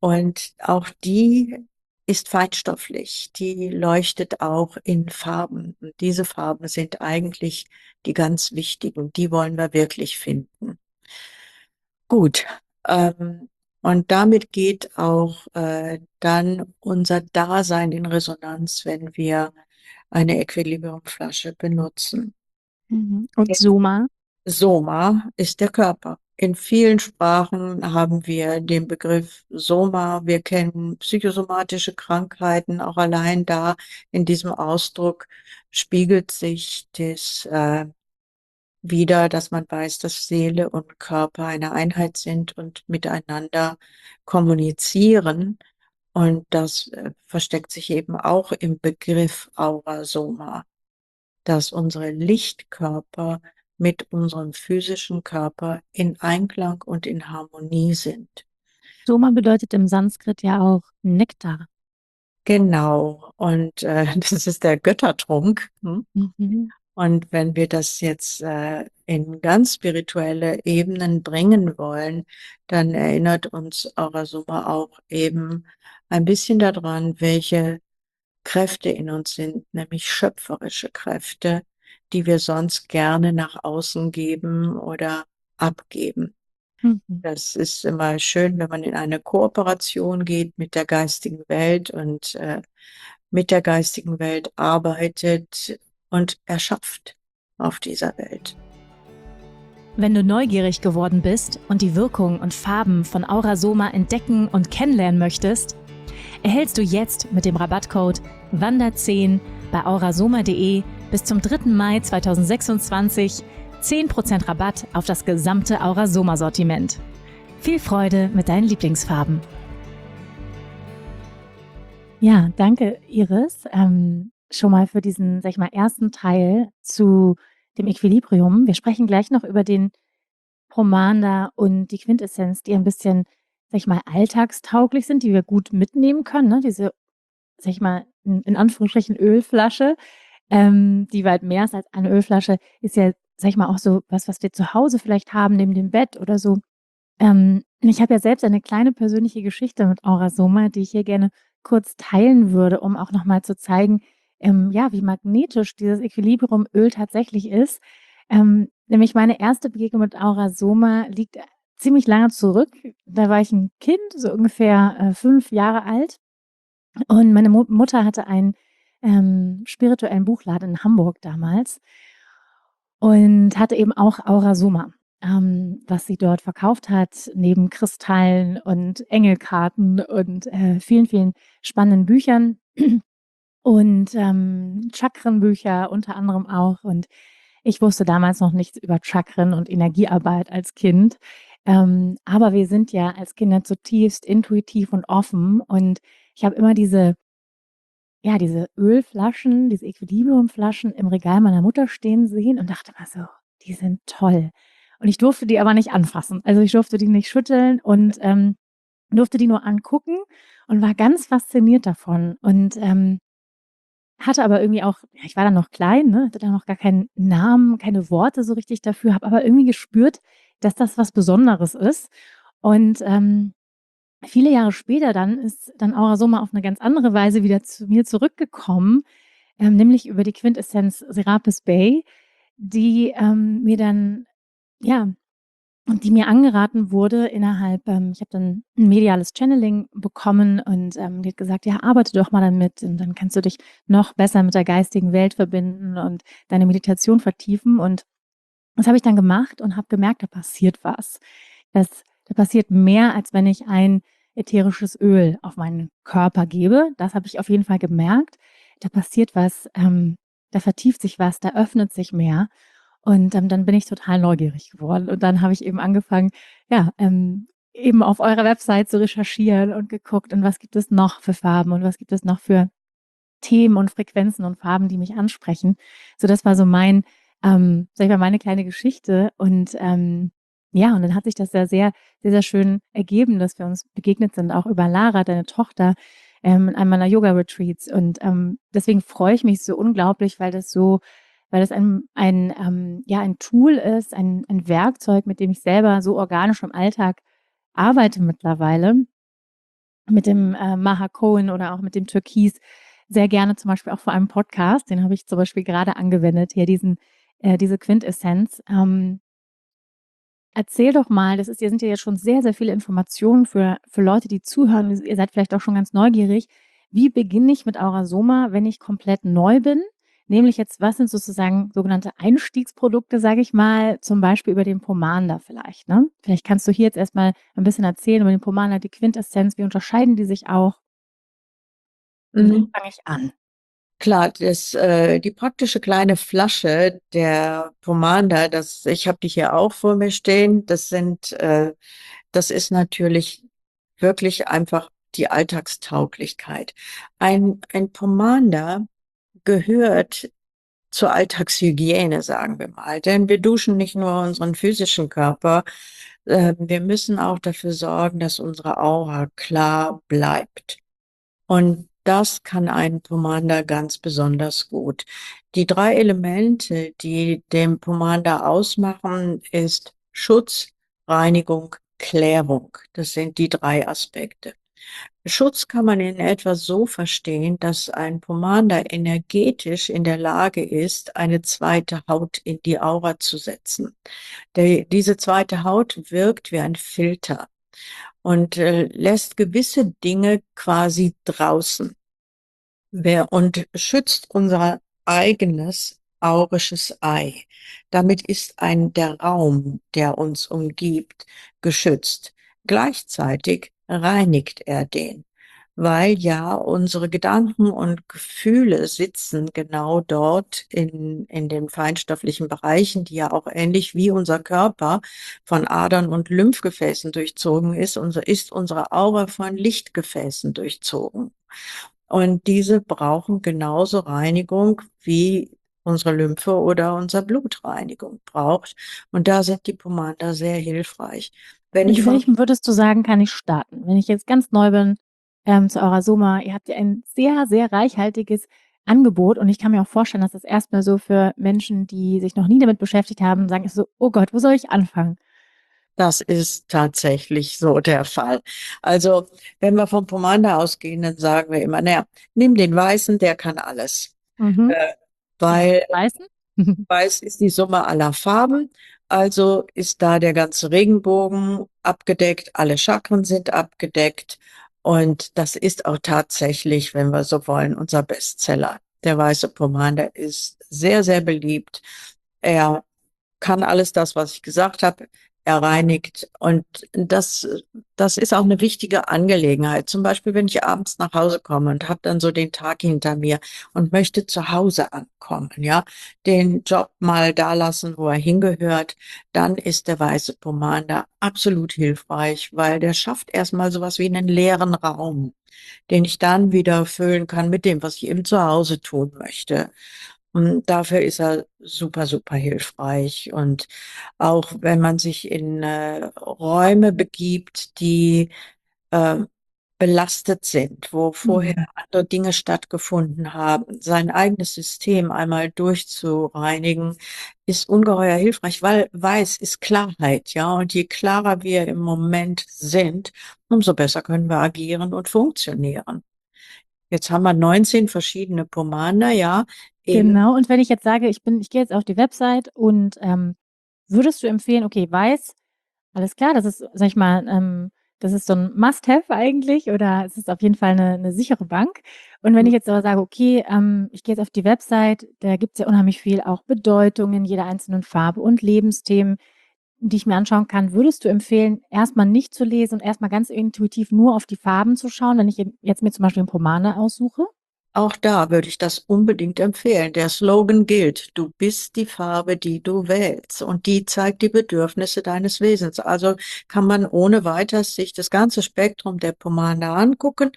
Und auch die ist feinstofflich. Die leuchtet auch in Farben. Und diese Farben sind eigentlich die ganz wichtigen. Die wollen wir wirklich finden. Gut. Ähm, und damit geht auch dann unser Dasein in Resonanz, wenn wir eine Equilibriumflasche benutzen. Mhm. Und Soma? Soma ist der Körper. In vielen Sprachen haben wir den Begriff Soma. Wir kennen psychosomatische Krankheiten. Auch allein da in diesem Ausdruck spiegelt sich das wider, dass man weiß, dass Seele und Körper eine Einheit sind und miteinander kommunizieren. Und das versteckt sich eben auch im Begriff Aurasoma, dass unsere Lichtkörper mit unserem physischen Körper in Einklang und in Harmonie sind. Soma bedeutet im Sanskrit ja auch Nektar. Genau. Und das ist der Göttertrunk. Hm? Mhm. Und wenn wir das jetzt in ganz spirituelle Ebenen bringen wollen, dann erinnert uns Aurasoma auch eben ein bisschen daran, welche Kräfte in uns sind, nämlich schöpferische Kräfte, die wir sonst gerne nach außen geben oder abgeben. Mhm. Das ist immer schön, wenn man in eine Kooperation geht mit der geistigen Welt und mit der geistigen Welt arbeitet und erschafft auf dieser Welt. Wenn du neugierig geworden bist und die Wirkung und Farben von Aurasoma entdecken und kennenlernen möchtest, erhältst du jetzt mit dem Rabattcode WANDER10 bei aurasoma.de bis zum 3. Mai 2026 10% Rabatt auf das gesamte Aurasoma-Sortiment. Viel Freude mit deinen Lieblingsfarben. Ja, danke Iris schon mal für diesen, sag ich mal, ersten Teil zu dem Equilibrium. Wir sprechen gleich noch über den Pomander und die Quintessenz, die ein bisschen, sag ich mal, alltagstauglich sind, die wir gut mitnehmen können. Ne? Diese, sag ich mal, in Anführungsstrichen Ölflasche, die weit mehr ist als eine Ölflasche, ist ja, sag ich mal, auch so was wir zu Hause vielleicht haben, neben dem Bett oder so. Ich habe ja selbst eine kleine persönliche Geschichte mit Aurasoma, die ich hier gerne kurz teilen würde, um auch noch mal zu zeigen, ja, wie magnetisch dieses Equilibriumöl tatsächlich ist. Nämlich meine erste Begegnung mit Aurasoma liegt ziemlich lange zurück. Da war ich ein Kind, so ungefähr 5 Jahre alt. Und meine Mutter hatte einen spirituellen Buchladen in Hamburg damals und hatte eben auch Aurasoma, was sie dort verkauft hat, neben Kristallen und Engelkarten und vielen, vielen spannenden Büchern und Chakrenbücher unter anderem auch. Und ich wusste damals noch nichts über Chakren und Energiearbeit als Kind. Aber wir sind ja als Kinder zutiefst intuitiv und offen. Und ich habe immer diese Ölflaschen, diese Equilibriumflaschen im Regal meiner Mutter stehen sehen und dachte immer so, die sind toll. Und ich durfte die aber nicht anfassen. Also ich durfte die nicht schütteln und durfte die nur angucken und war ganz fasziniert davon. Und hatte aber irgendwie auch, ja, ich war dann noch klein, ne, hatte dann noch gar keinen Namen, keine Worte so richtig dafür, habe aber irgendwie gespürt, dass das was Besonderes ist. Und viele Jahre später dann ist dann Aurasoma auf eine ganz andere Weise wieder zu mir zurückgekommen, nämlich über die Quintessenz Serapis Bey, die mir dann, ja, und die mir angeraten wurde innerhalb, ich habe dann ein mediales Channeling bekommen und die hat gesagt, ja, arbeite doch mal damit und dann kannst du dich noch besser mit der geistigen Welt verbinden und deine Meditation vertiefen. Und das habe ich dann gemacht und habe gemerkt, da passiert was. Da passiert mehr, als wenn ich ein ätherisches Öl auf meinen Körper gebe. Das habe ich auf jeden Fall gemerkt. Da passiert was, da vertieft sich was, da öffnet sich mehr. Und dann bin ich total neugierig geworden. Und dann habe ich eben angefangen, ja, eben auf eurer Website zu recherchieren und geguckt, und was gibt es noch für Farben und was gibt es noch für Themen und Frequenzen und Farben, die mich ansprechen. So, das war so mein, sag ich mal, meine kleine Geschichte. Und ja, und dann hat sich das ja sehr, sehr, sehr schön ergeben, dass wir uns begegnet sind, auch über Lara, deine Tochter, in einem meiner Yoga-Retreats. Und deswegen freue ich mich so unglaublich, weil das ja, ein Tool ist, ein Werkzeug, mit dem ich selber so organisch im Alltag arbeite mittlerweile. mit dem Maha Cohen oder auch mit dem Türkis sehr gerne zum Beispiel auch vor einem Podcast, den habe ich zum Beispiel gerade angewendet, hier diese Quintessenz. Erzähl doch mal, hier sind ja jetzt schon sehr, sehr viele Informationen für Leute, die zuhören. Ihr seid vielleicht auch schon ganz neugierig. Wie beginne ich mit Aurasoma, wenn ich komplett neu bin? Nämlich jetzt, was sind sozusagen sogenannte Einstiegsprodukte, sage ich mal, zum Beispiel über den Pomander vielleicht, ne? Vielleicht kannst du hier jetzt erstmal ein bisschen erzählen über den Pomander, die Quintessenz, wie unterscheiden die sich auch? Und wie Mhm. fange ich an? Klar, die praktische kleine Flasche der Pomander, ich habe die hier auch vor mir stehen, das ist natürlich wirklich einfach die Alltagstauglichkeit. Ein Pomander gehört zur Alltagshygiene, sagen wir mal. Denn wir duschen nicht nur unseren physischen Körper, wir müssen auch dafür sorgen, dass unsere Aura klar bleibt. Und das kann ein Pomander ganz besonders gut. Die drei Elemente, die den Pomander ausmachen, ist Schutz, Reinigung, Klärung. Das sind die drei Aspekte. Schutz kann man in etwa so verstehen, dass ein Pomander energetisch in der Lage ist, eine zweite Haut in die Aura zu setzen. Diese zweite Haut wirkt wie ein Filter und lässt gewisse Dinge quasi draußen. Und schützt unser eigenes aurisches Ei. Damit ist der Raum, der uns umgibt, geschützt. Gleichzeitig reinigt er den, weil ja unsere Gedanken und Gefühle sitzen genau dort in den feinstofflichen Bereichen, die ja auch ähnlich wie unser Körper von Adern und Lymphgefäßen durchzogen ist unsere Aura von Lichtgefäßen durchzogen. Und diese brauchen genauso Reinigung, wie unsere Lymphe oder unser Blut Reinigung braucht. Und da sind die Pomander sehr hilfreich. Wenn ich Mit von welchem würdest du sagen, kann ich starten? Wenn ich jetzt ganz neu bin zu Aurasoma, ihr habt ja ein sehr, sehr reichhaltiges Angebot und ich kann mir auch vorstellen, dass das erstmal so für Menschen, die sich noch nie damit beschäftigt haben, sagen ist so, oh Gott, wo soll ich anfangen? Das ist tatsächlich so der Fall. Also, wenn wir vom Pomander ausgehen, dann sagen wir immer, naja, nimm den Weißen, der kann alles. Mhm. Äh, Den ganz weil weißen? Weiß ist die Summe aller Farben, also ist da der ganze Regenbogen abgedeckt, alle Chakren sind abgedeckt und das ist auch tatsächlich, wenn wir so wollen, unser Bestseller. Der weiße Pomander ist sehr, sehr beliebt. Er kann alles das, was ich gesagt habe. Er reinigt und das ist auch eine wichtige Angelegenheit. Zum Beispiel, wenn ich abends nach Hause komme und habe dann so den Tag hinter mir und möchte zu Hause ankommen, ja, den Job mal da lassen, wo er hingehört, dann ist der weiße Pomander absolut hilfreich, weil der schafft erstmal sowas wie einen leeren Raum, den ich dann wieder füllen kann mit dem, was ich eben zu Hause tun möchte. Und dafür ist er super, super hilfreich. Und auch wenn man sich in Räume begibt, die äh, belastet sind, wo vorher Mhm. andere Dinge stattgefunden haben, sein eigenes System einmal durchzureinigen, ist ungeheuer hilfreich, weil Weiß ist Klarheit, ja. Und je klarer wir im Moment sind, umso besser können wir agieren und funktionieren. Jetzt haben wir 19 verschiedene Pomander, ja, eben. Genau, und wenn ich jetzt sage, ich gehe jetzt auf die Website und würdest du empfehlen, okay, weiß, alles klar, das ist, sag ich mal, das ist so ein Must-have eigentlich oder es ist auf jeden Fall eine sichere Bank. Und wenn ich jetzt aber sage, okay, ich gehe jetzt auf die Website, da gibt's ja unheimlich viel auch Bedeutungen jeder einzelnen Farbe und Lebensthemen, die ich mir anschauen kann. Würdest du empfehlen, erstmal nicht zu lesen und erstmal ganz intuitiv nur auf die Farben zu schauen, wenn ich jetzt mir zum Beispiel 'n Pomade aussuche? Auch da würde ich das unbedingt empfehlen. Der Slogan gilt, du bist die Farbe, die du wählst. Und die zeigt die Bedürfnisse deines Wesens. Also kann man ohne weiteres sich das ganze Spektrum der Pomade angucken.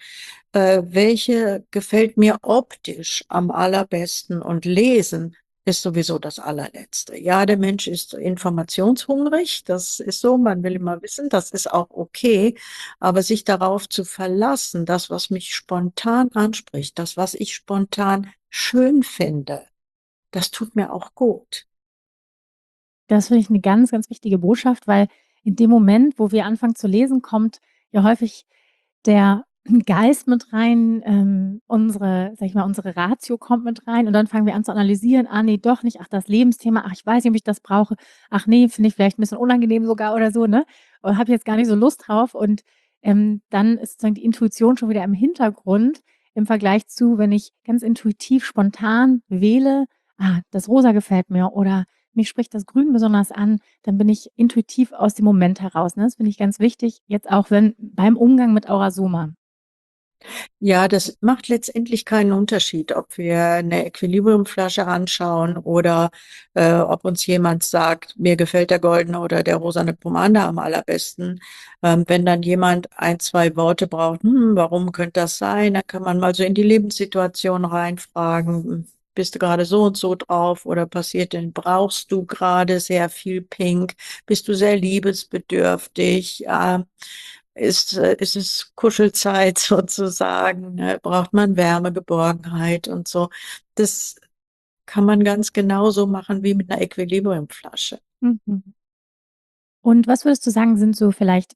Welche gefällt mir optisch am allerbesten und lesen ist sowieso das allerletzte. Ja, der Mensch ist informationshungrig, das ist so, man will immer wissen, das ist auch okay, aber sich darauf zu verlassen, das, was mich spontan anspricht, das, was ich spontan schön finde, das tut mir auch gut. Das finde ich eine ganz, ganz wichtige Botschaft, weil in dem Moment, wo wir anfangen zu lesen, kommt ja häufig der Geist mit rein, sage ich mal, unsere Ratio kommt mit rein und dann fangen wir an zu analysieren. Ah, nee, doch nicht. Ach, das Lebensthema. Ach, ich weiß nicht, ob ich das brauche. Ach nee, finde ich vielleicht ein bisschen unangenehm sogar oder so, ne? Und habe jetzt gar nicht so Lust drauf. Und dann ist sozusagen die Intuition schon wieder im Hintergrund im Vergleich zu, wenn ich ganz intuitiv spontan wähle, ah, das Rosa gefällt mir oder mich spricht das Grün besonders an, dann bin ich intuitiv aus dem Moment heraus. Ne? Das finde ich ganz wichtig, jetzt auch wenn beim Umgang mit Aurasoma. Ja, das macht letztendlich keinen Unterschied, ob wir eine Equilibriumflasche anschauen oder ob uns jemand sagt, mir gefällt der goldene oder der rosane Pomander am allerbesten. Wenn dann jemand ein, zwei Worte braucht, warum könnte das sein, dann kann man mal so in die Lebenssituation reinfragen. Bist du gerade so und so drauf oder passiert denn, brauchst du gerade sehr viel Pink? Bist du sehr liebesbedürftig? Ist es Kuschelzeit sozusagen? Ne? Braucht man Wärme, Geborgenheit und so? Das kann man ganz genauso machen wie mit einer Equilibriumflasche. Mhm. Und was würdest du sagen, sind so vielleicht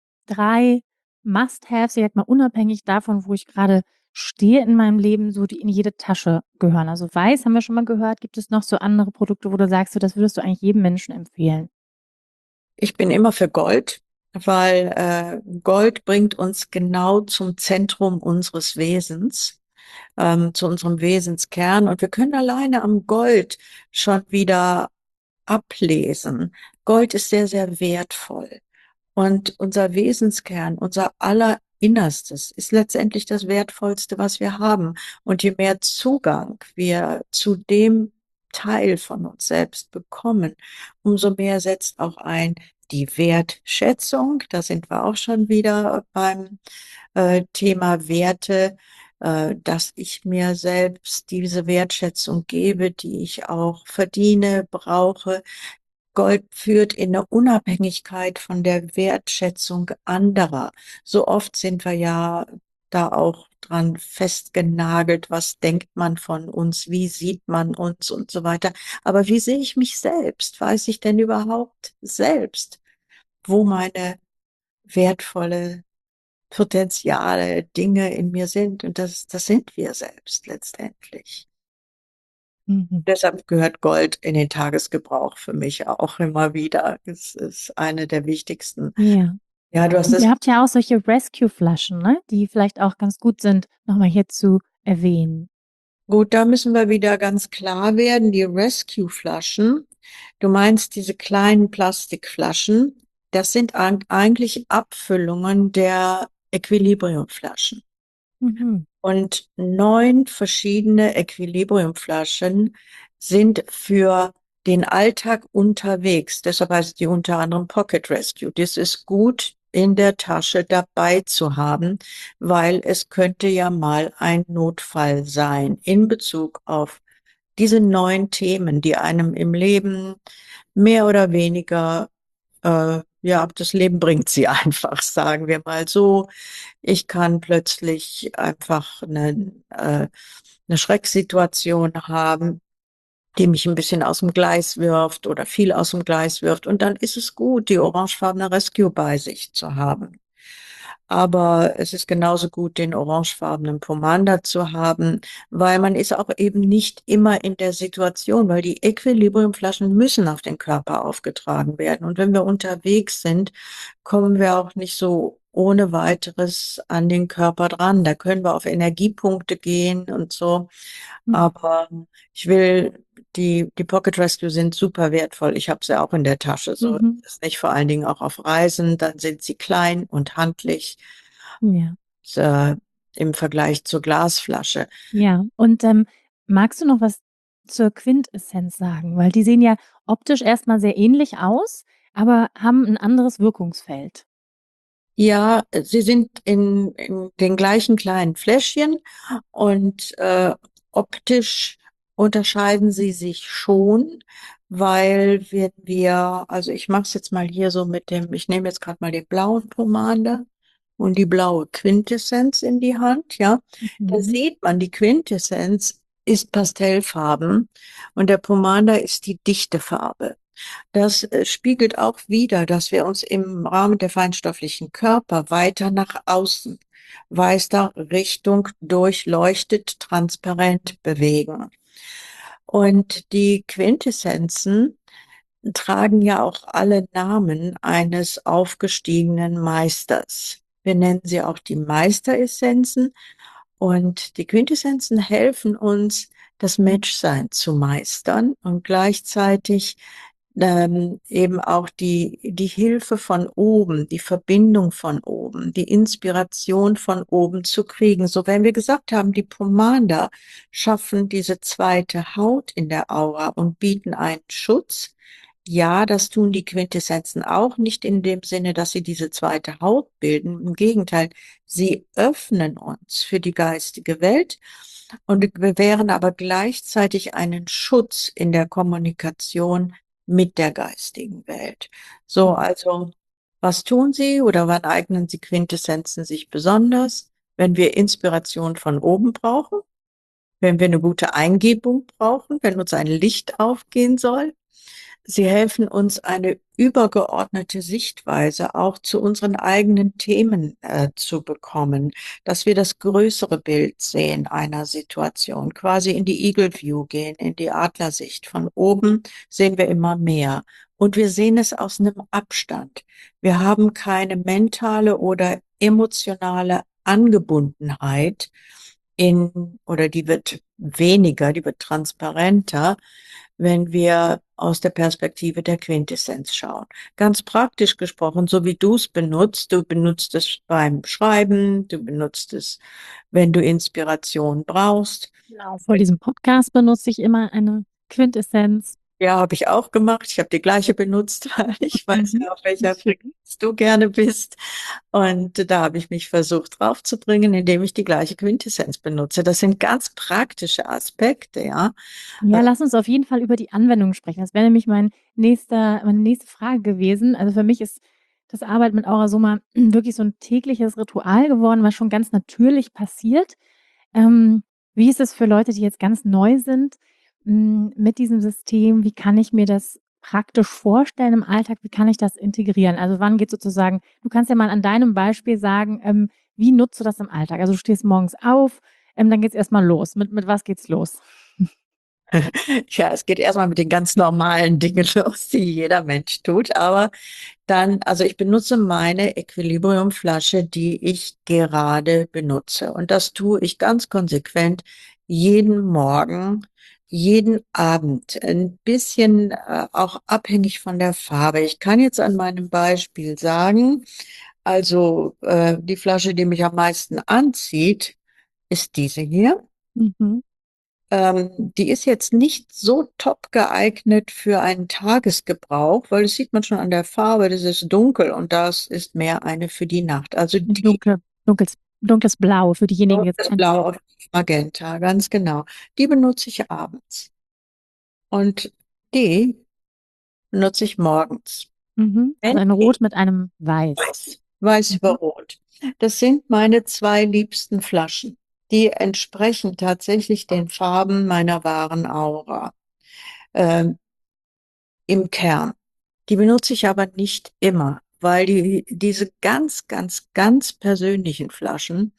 3 Must-haves, jetzt mal unabhängig davon, wo ich gerade stehe in meinem Leben, so die in jede Tasche gehören? Also Weiß haben wir schon mal gehört. Gibt es noch so andere Produkte, wo du sagst, so das würdest du eigentlich jedem Menschen empfehlen? Ich bin immer für Gold, weil Gold bringt uns genau zum Zentrum unseres Wesens, zu unserem Wesenskern. Und wir können alleine am Gold schon wieder ablesen. Gold ist sehr, sehr wertvoll. Und unser Wesenskern, unser Allerinnerstes ist letztendlich das Wertvollste, was wir haben. Und je mehr Zugang wir zu dem Teil von uns selbst bekommen, umso mehr setzt auch ein die Wertschätzung. Da sind wir auch schon wieder beim Thema Werte, dass ich mir selbst diese Wertschätzung gebe, die ich auch verdiene, brauche. Gold führt in eine Unabhängigkeit von der Wertschätzung anderer. So oft sind wir ja da auch dran festgenagelt, was denkt man von uns, wie sieht man uns und so weiter. Aber wie sehe ich mich selbst? Weiß ich denn überhaupt selbst, wo meine wertvolle Potenziale, Dinge in mir sind? Und das sind wir selbst letztendlich. Mhm. Deshalb gehört Gold in den Tagesgebrauch für mich auch immer wieder. Es ist eine der wichtigsten. Ja. Ja, du hast Und ihr es habt ja auch solche Rescue-Flaschen, ne, die vielleicht auch ganz gut sind, noch mal hier zu erwähnen. gut, da müssen wir wieder ganz klar werden. Die Rescue-Flaschen, du meinst diese kleinen Plastikflaschen, das sind eigentlich Abfüllungen der Equilibriumflaschen. Mhm. Und 9 verschiedene Equilibriumflaschen sind für den Alltag unterwegs. Deshalb heißt die unter anderem Pocket Rescue. Das ist gut in der Tasche dabei zu haben, weil es könnte ja mal ein Notfall sein in Bezug auf diese 9 Themen, die einem im Leben mehr oder weniger, ja, das Leben bringt sie einfach, sagen wir mal so. Ich kann plötzlich einfach eine Schrecksituation haben, die mich ein bisschen aus dem Gleis wirft oder viel aus dem Gleis wirft. Und dann ist es gut, die orangefarbene Rescue bei sich zu haben. Aber es ist genauso gut, den orangefarbenen Pomander zu haben, weil man ist auch eben nicht immer in der Situation, weil die Equilibriumflaschen müssen auf den Körper aufgetragen werden. Und wenn wir unterwegs sind, kommen wir auch nicht so ohne weiteres an den Körper dran. Da können wir auf Energiepunkte gehen und so. Mhm. Aber ich will, die Pocket Rescue sind super wertvoll. Ich habe sie auch in der Tasche. So Mhm. ist nicht, vor allen Dingen auch auf Reisen. Dann sind sie klein und handlich Ja. äh, im Vergleich zur Glasflasche. Ja. Und, magst du noch was zur Quintessenz sagen? Weil die sehen ja optisch erst mal sehr ähnlich aus, aber haben 'n anderes Wirkungsfeld. Ja, sie sind in den gleichen kleinen Fläschchen und optisch unterscheiden sie sich schon, weil also ich mache es jetzt mal hier so ich nehme jetzt gerade mal den blauen Pomander und die blaue Quintessenz in die Hand, ja. Da Mhm. sieht man, die Quintessenz ist pastellfarben und der Pomander ist die dichte Farbe. Das spiegelt auch wider, dass wir uns im Rahmen der feinstofflichen Körper weiter nach außen, weißer Richtung durchleuchtet, transparent bewegen. Und die Quintessenzen tragen ja auch alle Namen eines aufgestiegenen Meisters. Wir nennen sie auch die Meisteressenzen und die Quintessenzen helfen uns, das Menschsein zu meistern und gleichzeitig eben auch die Hilfe von oben, die Verbindung von oben, die Inspiration von oben zu kriegen. So, wenn wir gesagt haben, die Pomander schaffen diese zweite Haut in der Aura und bieten einen Schutz. Ja, das tun die Quintessenzen auch, nicht in dem Sinne, dass sie diese zweite Haut bilden. Im Gegenteil, sie öffnen uns für die geistige Welt und gewähren aber gleichzeitig einen Schutz in der Kommunikation mit der geistigen Welt. So, also, was tun sie oder wann eignen sie Quintessenzen sich besonders? Wenn wir Inspiration von oben brauchen, wenn wir eine gute Eingebung brauchen, wenn uns ein Licht aufgehen soll. Sie helfen uns, eine übergeordnete Sichtweise auch zu unseren eigenen Themen zu bekommen, dass wir das größere Bild sehen einer Situation, quasi in die Eagle View gehen, in die Adlersicht. Von oben sehen wir immer mehr und wir sehen es aus einem Abstand. Wir haben keine mentale oder emotionale Angebundenheit oder die wird weniger, die wird transparenter, wenn wir aus der Perspektive der Quintessenz schauen. Ganz praktisch gesprochen, so wie du benutzt es beim Schreiben, du benutzt es, wenn du Inspiration brauchst. Genau, vor diesem Podcast benutze ich immer eine Quintessenz. Ja, habe ich auch gemacht. Ich habe die gleiche benutzt, weil ich weiß Mhm. ja, auf welcher Frequenz du gerne bist. Und da habe ich mich versucht draufzubringen, indem ich die gleiche Quintessenz benutze. Das sind ganz praktische Aspekte, ja. Ja, lass uns auf jeden Fall über die Anwendung sprechen. Das wäre nämlich meine nächste Frage gewesen. Also für mich ist das Arbeiten mit Aurasoma wirklich so ein tägliches Ritual geworden, was schon ganz natürlich passiert. Wie ist es für Leute, die jetzt ganz neu sind, mit diesem System? Wie kann ich mir das praktisch vorstellen im Alltag? Wie kann ich das integrieren? Also wann geht sozusagen, du kannst ja mal an deinem Beispiel sagen, wie nutzt du das im Alltag? Also du stehst morgens auf, dann geht's erst mal los. Mit was geht's los? Ja, es geht erstmal mit den ganz normalen Dingen los, die jeder Mensch tut. Aber dann, also ich benutze meine Equilibriumflasche, die ich gerade benutze. Und das tue ich ganz konsequent jeden Morgen, jeden Abend. Ein bisschen auch abhängig von der Farbe. Ich kann jetzt an meinem Beispiel sagen, also die Flasche, die mich am meisten anzieht, ist diese hier. Mhm. Die ist jetzt nicht so top geeignet für einen Tagesgebrauch, weil das sieht man schon an der Farbe, das ist dunkel und das ist mehr eine für die Nacht. Also die Dunkles Blau für diejenigen, die jetzt das kein Blau auf Magenta, ganz genau. Die benutze ich abends und die benutze ich morgens. Also Wenn ein ich Rot mit einem Weiß. weiß über Mhm. Rot. Das sind meine zwei liebsten Flaschen. Die entsprechen tatsächlich den Farben meiner wahren Aura. Ähm, im Kern. Die benutze ich aber nicht immer, weil diese ganz, ganz, ganz persönlichen Flaschen,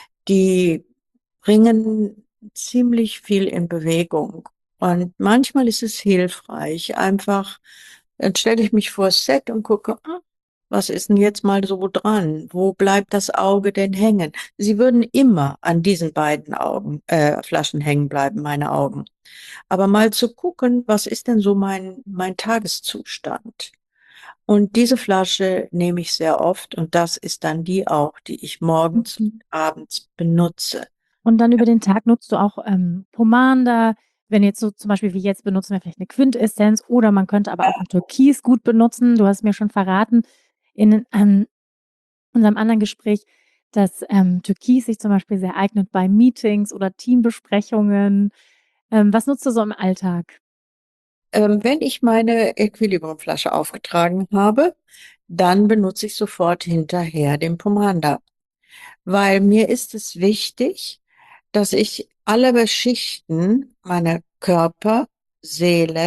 die bringen ziemlich viel in Bewegung. Und manchmal ist es hilfreich, einfach, dann stelle ich mich vor das Set und gucke, was ist denn jetzt mal so dran? Wo bleibt das Auge denn hängen? Sie würden immer an diesen beiden Flaschen hängen bleiben, meine Augen. Aber mal zu gucken, was ist denn so mein Tageszustand? Und diese Flasche nehme ich sehr oft und das ist dann die auch, die ich morgens Mhm. und abends benutze. Und dann über den Tag nutzt du auch, Pomander. Wenn jetzt so zum Beispiel wie jetzt benutzen wir vielleicht eine Quintessenz oder man könnte aber auch ein Türkis gut benutzen. Du hast mir schon verraten in, unserem anderen Gespräch, dass, Türkis sich zum Beispiel sehr eignet bei Meetings oder Teambesprechungen. Was nutzt du so im Alltag? Wenn ich meine Equilibriumflasche aufgetragen habe, dann benutze ich sofort hinterher den Pomander, weil mir ist es wichtig, dass ich alle Schichten meiner Körper, Seele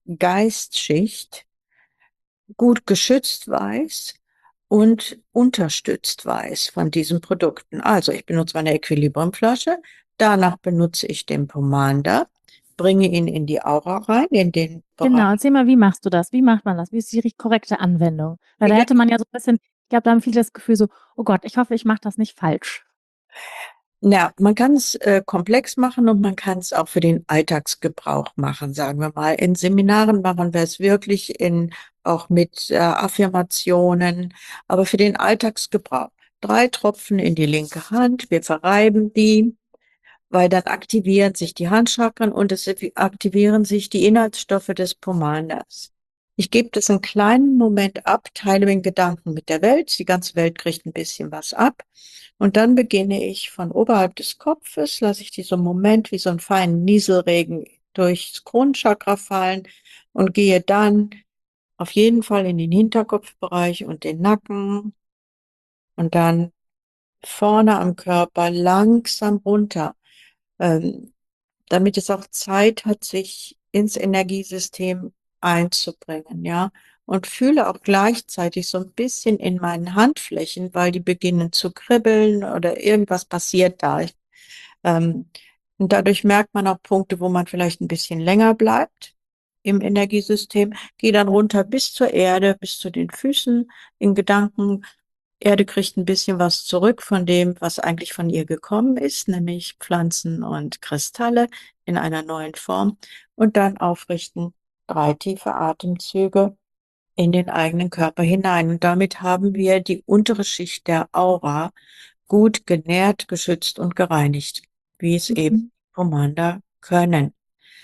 Geistschicht gut geschützt weiß und unterstützt weiß von diesen Produkten. Also ich benutze meine Equilibriumflasche, danach benutze ich den Pomander, bringe ihn in die Aura rein, in den Bereich. Genau, erzähl mal, wie machst du das? Wie macht man das? Wie ist die korrekte Anwendung? Weil da Ja, hätte man ja so ein bisschen, ich glaube, da haben viele das Gefühl so, oh Gott, ich hoffe, ich mache das nicht falsch. na, man kann es komplex machen und man kann es auch für den Alltagsgebrauch machen, sagen wir mal. In Seminaren machen wir es wirklich auch mit Affirmationen, aber für den Alltagsgebrauch. 3 Tropfen in die linke Hand, wir verreiben die, weil dann aktivieren sich die Handchakren und es aktivieren sich die Inhaltsstoffe des Pomanders. Ich gebe das einen kleinen Moment ab, teile den Gedanken mit der Welt. Die ganze Welt kriegt ein bisschen was ab. Und dann beginne ich von oberhalb des Kopfes, lasse ich diesen Moment wie so einen feinen Nieselregen durchs Kronenchakra fallen und gehe dann auf jeden Fall in den Hinterkopfbereich und den Nacken und dann vorne am Körper langsam runter. Ähm, Damit es auch Zeit hat, sich ins Energiesystem einzubringen, ja. Und fühle auch gleichzeitig so ein bisschen in meinen Handflächen, weil die beginnen zu kribbeln oder irgendwas passiert da. Ähm, und dadurch merkt man auch Punkte, wo man vielleicht ein bisschen länger bleibt im Energiesystem. Gehe dann runter bis zur Erde, bis zu den Füßen in Gedanken. Erde kriegt ein bisschen was zurück von dem, was eigentlich von ihr gekommen ist, nämlich Pflanzen und Kristalle in einer neuen Form. Und dann aufrichten, 3 tiefe Atemzüge in den eigenen Körper hinein. Und damit haben wir die untere Schicht der Aura gut genährt, geschützt und gereinigt, wie es eben Mhm. Pomander können.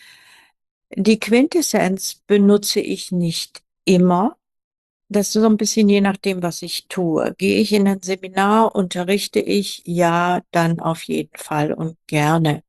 Die Quintessenz benutze ich nicht immer. Das ist so ein bisschen je nachdem, was ich tue. Gehe ich in ein Seminar, unterrichte ich? Ja, dann auf jeden Fall und gerne.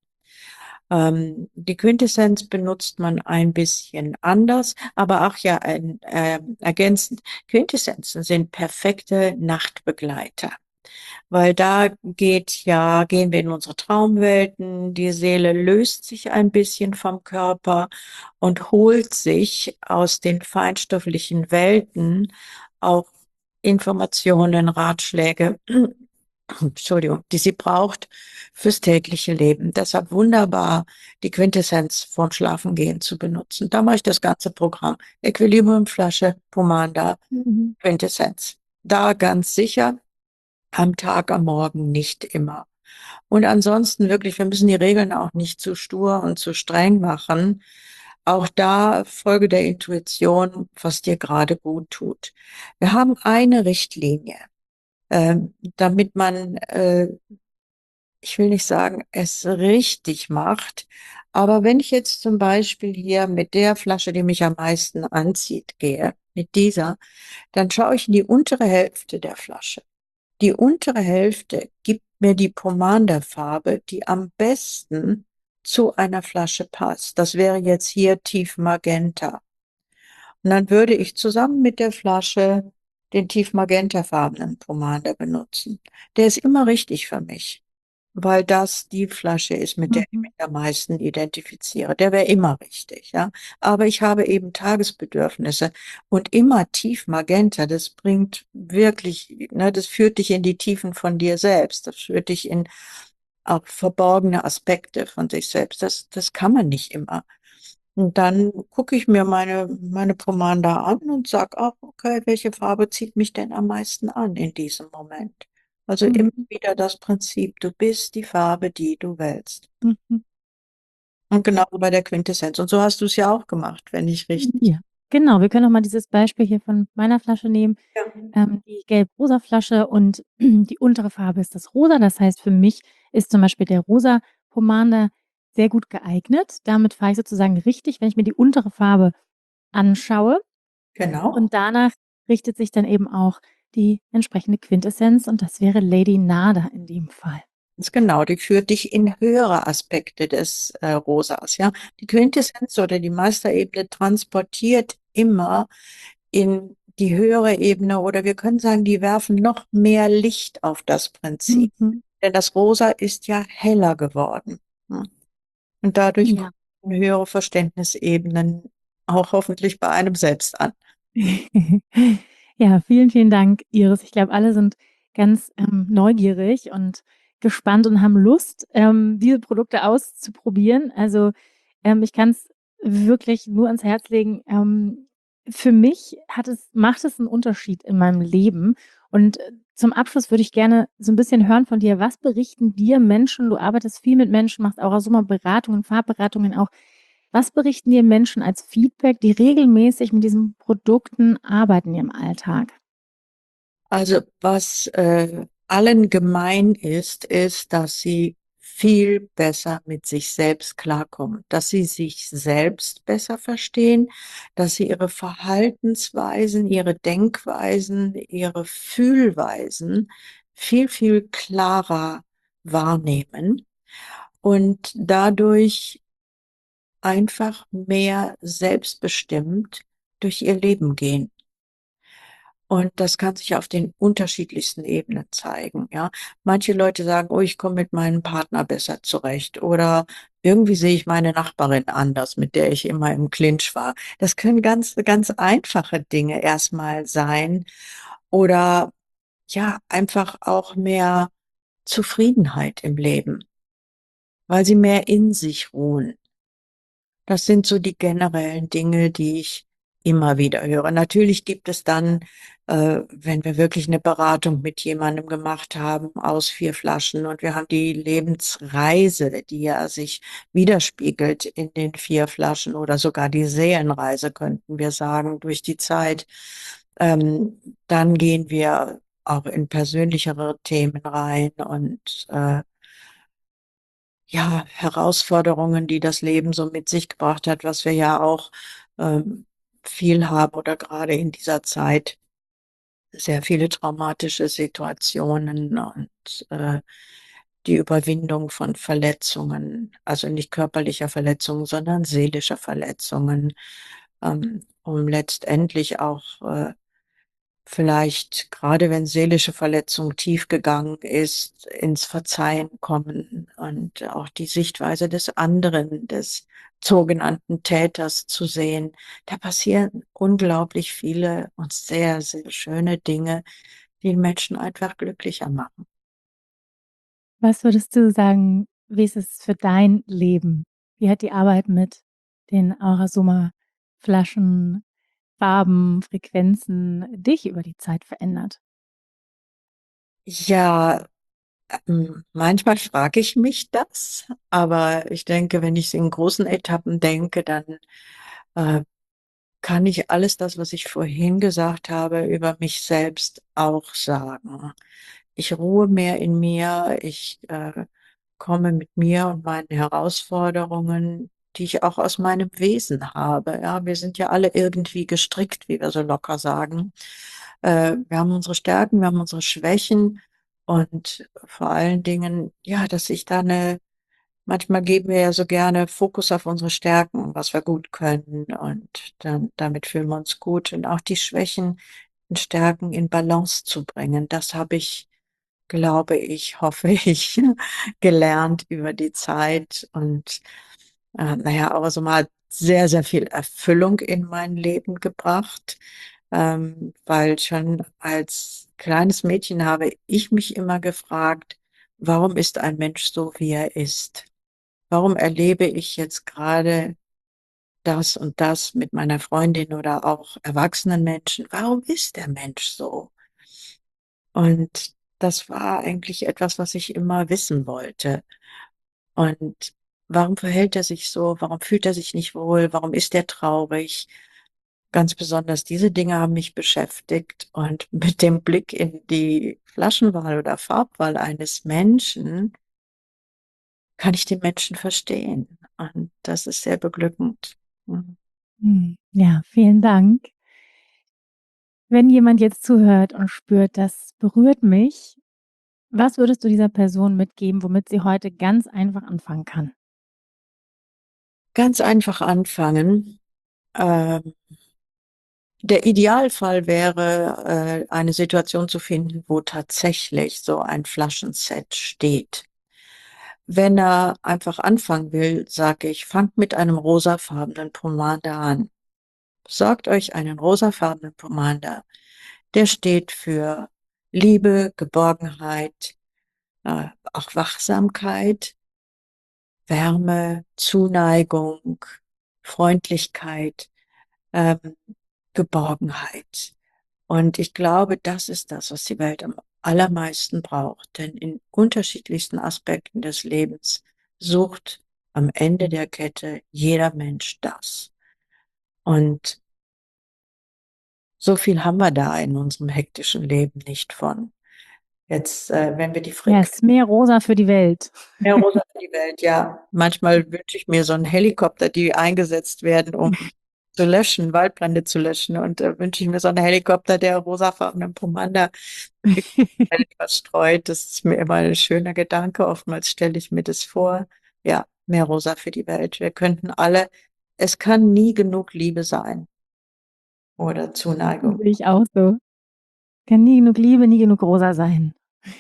Die Quintessenz benutzt man ein bisschen anders, aber auch ja ergänzend. Quintessenzen sind perfekte Nachtbegleiter. Weil da gehen wir in unsere Traumwelten, die Seele löst sich ein bisschen vom Körper und holt sich aus den feinstofflichen Welten auch Informationen, Ratschläge, Entschuldigung, die sie braucht fürs tägliche Leben. Deshalb wunderbar, die Quintessenz vorm Schlafengehen zu benutzen. Da mache ich das ganze Programm. Equilibriumflasche, Pomanda, Mhm. Quintessenz. Da ganz sicher am Tag, am Morgen nicht immer. Und ansonsten wirklich, wir müssen die Regeln auch nicht zu stur und zu streng machen. Auch da folge der Intuition, was dir gerade gut tut. Wir haben eine Richtlinie, damit man, ich will nicht sagen, es richtig macht. Aber wenn ich jetzt zum Beispiel hier mit der Flasche, die mich am meisten anzieht, gehe, mit dieser, dann schaue ich in die untere Hälfte der Flasche. Die untere Hälfte gibt mir die Pomanderfarbe, die am besten zu einer Flasche passt. Das wäre jetzt hier tief Magenta. Und dann würde ich zusammen mit der Flasche den tief magentafarbenen Pomander benutzen. Der ist immer richtig für mich, weil das die Flasche ist, mit der ich Mhm. mich am meisten identifiziere. Der wäre immer richtig, ja. Aber ich habe eben Tagesbedürfnisse und immer tief Magenta, das bringt wirklich, ne, das führt dich in die Tiefen von dir selbst. Das führt dich in auch verborgene Aspekte von sich selbst. Das kann man nicht immer. Und dann gucke ich mir meine Pomanda an und sage auch, okay, welche Farbe zieht mich denn am meisten an in diesem Moment? Also immer Mhm. wieder das Prinzip, du bist die Farbe, die du wählst. Mhm. Und genau bei der Quintessenz. Und so hast du es ja auch gemacht, wenn ich richtig. Ja, genau. Wir können noch mal dieses Beispiel hier von meiner Flasche nehmen. Ja, Die gelb-rosa Flasche und die untere Farbe ist das Rosa. Das heißt, für mich ist zum Beispiel der rosa Pomander sehr gut geeignet. Damit fahre ich sozusagen richtig, wenn ich mir die untere Farbe anschaue. genau. Und danach richtet sich dann eben auch die entsprechende Quintessenz und das wäre Lady Nada in dem Fall. Ganz genau, die führt dich in höhere Aspekte des Rosas, ja. Die Quintessenz oder die Meisterebene transportiert immer in die höhere Ebene oder wir können sagen, die werfen noch mehr Licht auf das Prinzip. Mhm. Denn das Rosa ist ja heller geworden. Ne? Und dadurch Ja. kommen höhere Verständnisebenen auch hoffentlich bei einem selbst an. Ja, vielen, vielen Dank, Iris. Ich glaube, alle sind ganz neugierig und gespannt und haben Lust, diese Produkte auszuprobieren. Also ich kann es wirklich nur ans Herz legen. Für mich macht es einen Unterschied in meinem Leben. Und zum Abschluss würde ich gerne so ein bisschen hören von dir. Was berichten dir Menschen? Du arbeitest viel mit Menschen, machst auch so mal Beratungen, Farbberatungen auch. Was berichten dir Menschen als Feedback, die regelmäßig mit diesen Produkten arbeiten in ihrem Alltag? Also was allen gemein ist, dass sie viel besser mit sich selbst klarkommen, dass sie sich selbst besser verstehen, dass sie ihre Verhaltensweisen, ihre Denkweisen, ihre Fühlweisen viel, viel klarer wahrnehmen und dadurch einfach mehr selbstbestimmt durch ihr Leben gehen. Und das kann sich auf den unterschiedlichsten Ebenen zeigen, ja. Manche Leute sagen: „Oh, ich komme mit meinem Partner besser zurecht“, oder „Irgendwie sehe ich meine Nachbarin anders, mit der ich immer im Clinch war.“ Das können ganz, ganz einfache Dinge erstmal sein oder, ja, einfach auch mehr Zufriedenheit im Leben, weil sie mehr in sich ruhen. Das sind so die generellen Dinge, die ich immer wieder höre. Natürlich gibt es dann, wenn wir wirklich eine Beratung mit jemandem gemacht haben aus 4 Flaschen und wir haben die Lebensreise, die ja sich widerspiegelt in den 4 Flaschen oder sogar die Seelenreise, könnten wir sagen, durch die Zeit, dann gehen wir auch in persönlichere Themen rein und, ja, Herausforderungen, die das Leben so mit sich gebracht hat, was wir ja auch, viel haben oder gerade in dieser Zeit sehr viele traumatische Situationen und, die Überwindung von Verletzungen, also nicht körperlicher Verletzungen, sondern seelischer Verletzungen, um letztendlich auch, vielleicht, gerade wenn seelische Verletzung tief gegangen ist, ins Verzeihen kommen und auch die Sichtweise des anderen, des sogenannten Täters zu sehen. Da passieren unglaublich viele und sehr, sehr schöne Dinge, die Menschen einfach glücklicher machen. Was würdest du sagen, wie ist es für dein Leben? Wie hat die Arbeit mit den Aurasoma Flaschen, Farben, Frequenzen dich über die Zeit verändert? Ja, manchmal frage ich mich das, aber ich denke, wenn ich in großen Etappen denke, dann, äh, kann ich alles das, was ich vorhin gesagt habe, über mich selbst auch sagen. Ich ruhe mehr in mir, ich, komme mit mir und meinen Herausforderungen, die ich auch aus meinem Wesen habe. Ja, wir sind ja alle irgendwie gestrickt, wie wir so locker sagen. Wir haben unsere Stärken, wir haben unsere Schwächen und vor allen Dingen, ja, dass ich da 'ne manchmal geben wir ja so gerne Fokus auf unsere Stärken, was wir gut können und dann damit fühlen wir uns gut und auch die Schwächen und Stärken in Balance zu bringen. Das habe ich, glaube ich, hoffe ich, gelernt über die Zeit und, na ja, aber so mal sehr, sehr viel Erfüllung in mein Leben gebracht, weil schon als kleines Mädchen habe ich mich immer gefragt: „Warum ist ein Mensch so, wie er ist?“ Warum erlebe ich jetzt gerade das und das mit meiner Freundin oder auch erwachsenen Menschen? Warum ist der Mensch so? Und das war eigentlich etwas, was ich immer wissen wollte. Und warum verhält er sich so? Warum fühlt er sich nicht wohl? Warum ist er traurig? Ganz besonders diese Dinge haben mich beschäftigt und mit dem Blick in die Flaschenwahl oder Farbwahl eines Menschen kann ich den Menschen verstehen. Und das ist sehr beglückend. Mhm. Ja, vielen Dank. Wenn jemand jetzt zuhört und spürt, das berührt mich, was würdest du dieser Person mitgeben, womit sie heute ganz einfach anfangen kann? Ganz einfach anfangen. Ähm, Der Idealfall wäre, eine Situation zu finden, wo tatsächlich so ein Flaschenset steht. Wenn er einfach anfangen will, sage ich: „Fangt mit einem rosafarbenen Pomander an.“ Besorgt euch einen rosafarbenen Pomander. Der steht für Liebe, Geborgenheit, auch Wachsamkeit, Wärme, Zuneigung, Freundlichkeit, ähm, Geborgenheit. Und ich glaube, das ist das, was die Welt am allermeisten braucht. Denn in unterschiedlichsten Aspekten des Lebens sucht am Ende der Kette jeder Mensch das. Und so viel haben wir da in unserem hektischen Leben nicht von. Jetzt, wenn wir die Yes, mehr rosa für die Welt. Mehr rosa für die Welt, ja. Manchmal wünsche ich mir so einen Helikopter, die eingesetzt werden, um zu löschen, Waldbrände zu löschen. Und wünsche ich mir so einen Helikopter, der rosafarbenen Pomander etwas streut. Das ist mir immer ein schöner Gedanke. Oftmals stelle ich mir das vor. Ja, mehr rosa für die Welt. Wir könnten alle, es kann nie genug Liebe sein oder Zuneigung. Sehe ich auch so. Kann nie genug Liebe, nie genug rosa sein.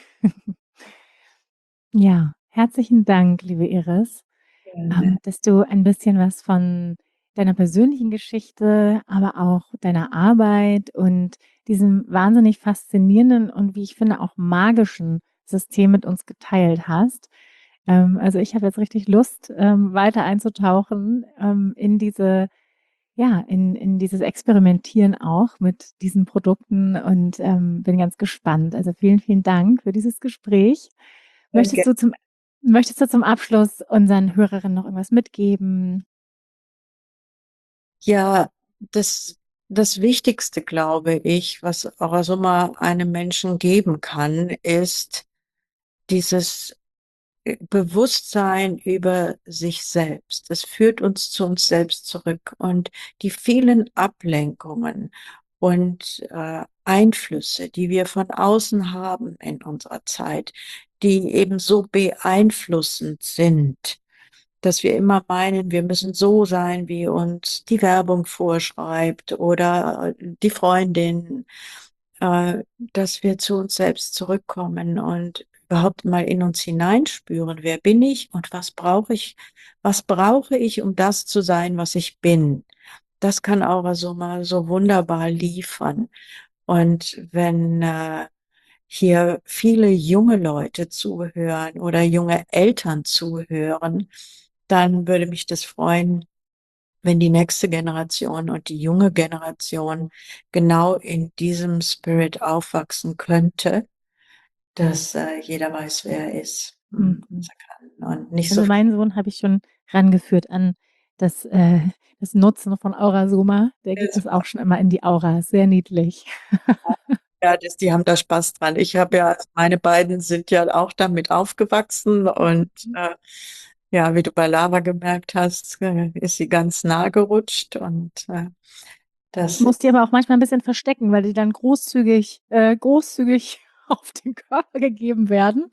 Ja, herzlichen Dank, liebe Iris, dass du ein bisschen was von deiner persönlichen Geschichte, aber auch deiner Arbeit und diesem wahnsinnig faszinierenden und, wie ich finde, auch magischen System mit uns geteilt hast. Also ich habe jetzt richtig Lust, weiter einzutauchen in diese, ja, in dieses Experimentieren auch mit diesen Produkten und bin ganz gespannt. Also vielen, vielen Dank für dieses Gespräch. Möchtest du zum Abschluss unseren Hörerinnen noch irgendwas mitgeben? Ja, das Wichtigste, glaube ich, was Orasoma einem Menschen geben kann, ist dieses Bewusstsein über sich selbst. Es führt uns zu uns selbst zurück und die vielen Ablenkungen und Einflüsse, die wir von außen haben in unserer Zeit, die eben so beeinflussend sind, dass wir immer meinen, wir müssen so sein, wie uns die Werbung vorschreibt oder die Freundin, dass wir zu uns selbst zurückkommen und überhaupt mal in uns hineinspüren, wer bin ich und was brauche ich, um das zu sein, was ich bin. Das kann Aurasoma so wunderbar liefern. Und wenn hier viele junge Leute zuhören oder junge Eltern zuhören, dann würde mich das freuen, wenn die nächste Generation und die junge Generation genau in diesem Spirit aufwachsen könnte, dass jeder weiß, wer er ist, was er kann und nicht so Also meinen Sohn habe ich schon rangeführt an das, das Nutzen von Aurasoma. Der viel gibt das auch schon immer in die Aura. Sehr niedlich. Ja, die haben da Spaß dran. Ich habe ja, meine beiden sind ja auch damit aufgewachsen und ja, wie du bei Lava gemerkt hast, ist sie ganz nah gerutscht und das Musst die aber auch manchmal ein bisschen verstecken, weil die dann großzügig auf den Körper gegeben werden.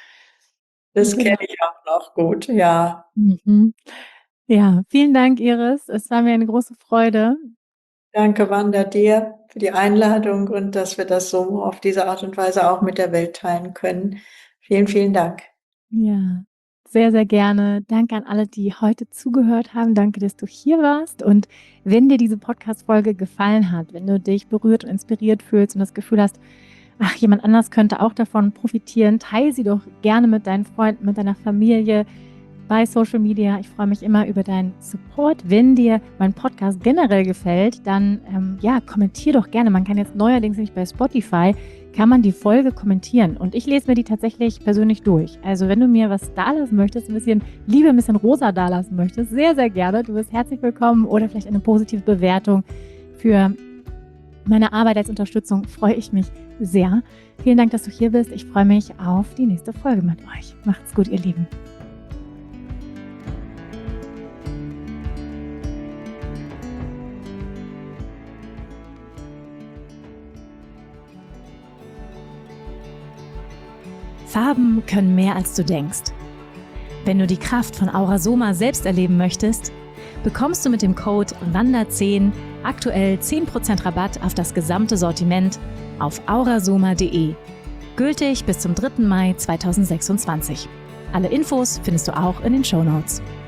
das Genau. kenne ich auch noch gut, ja. Mhm. Ja, vielen Dank, Iris. Es war mir eine große Freude. Danke, Wanda, dir für die Einladung und dass wir das so auf diese Art und Weise auch mit der Welt teilen können. Vielen, vielen Dank. Ja, sehr, sehr gerne. Danke an alle, die heute zugehört haben. Danke, dass du hier warst. Und wenn dir diese Podcast-Folge gefallen hat, wenn du dich berührt und inspiriert fühlst und das Gefühl hast, ach, jemand anders könnte auch davon profitieren, teile sie doch gerne mit deinen Freunden, mit deiner Familie, bei Social Media. Ich freue mich immer über deinen Support. Wenn dir mein Podcast generell gefällt, dann ja, kommentier doch gerne. Man kann jetzt neuerdings nicht bei Spotify, kann man die Folge kommentieren. Und ich lese mir die tatsächlich persönlich durch. Also wenn du mir was dalassen möchtest, ein bisschen Liebe, ein bisschen rosa dalassen möchtest, sehr, sehr gerne. Du bist herzlich willkommen oder vielleicht eine positive Bewertung für meine Arbeit als Unterstützung. Freue ich mich sehr. Vielen Dank, dass du hier bist. Ich freue mich auf die nächste Folge mit euch. Macht's gut, ihr Lieben. Farben können mehr, als du denkst. Wenn du die Kraft von Aurasoma selbst erleben möchtest, bekommst du mit dem Code WANDA10 aktuell 10% Rabatt auf das gesamte Sortiment auf aurasoma.de. Gültig bis zum 3. Mai 2026. Alle Infos findest du auch in den Shownotes.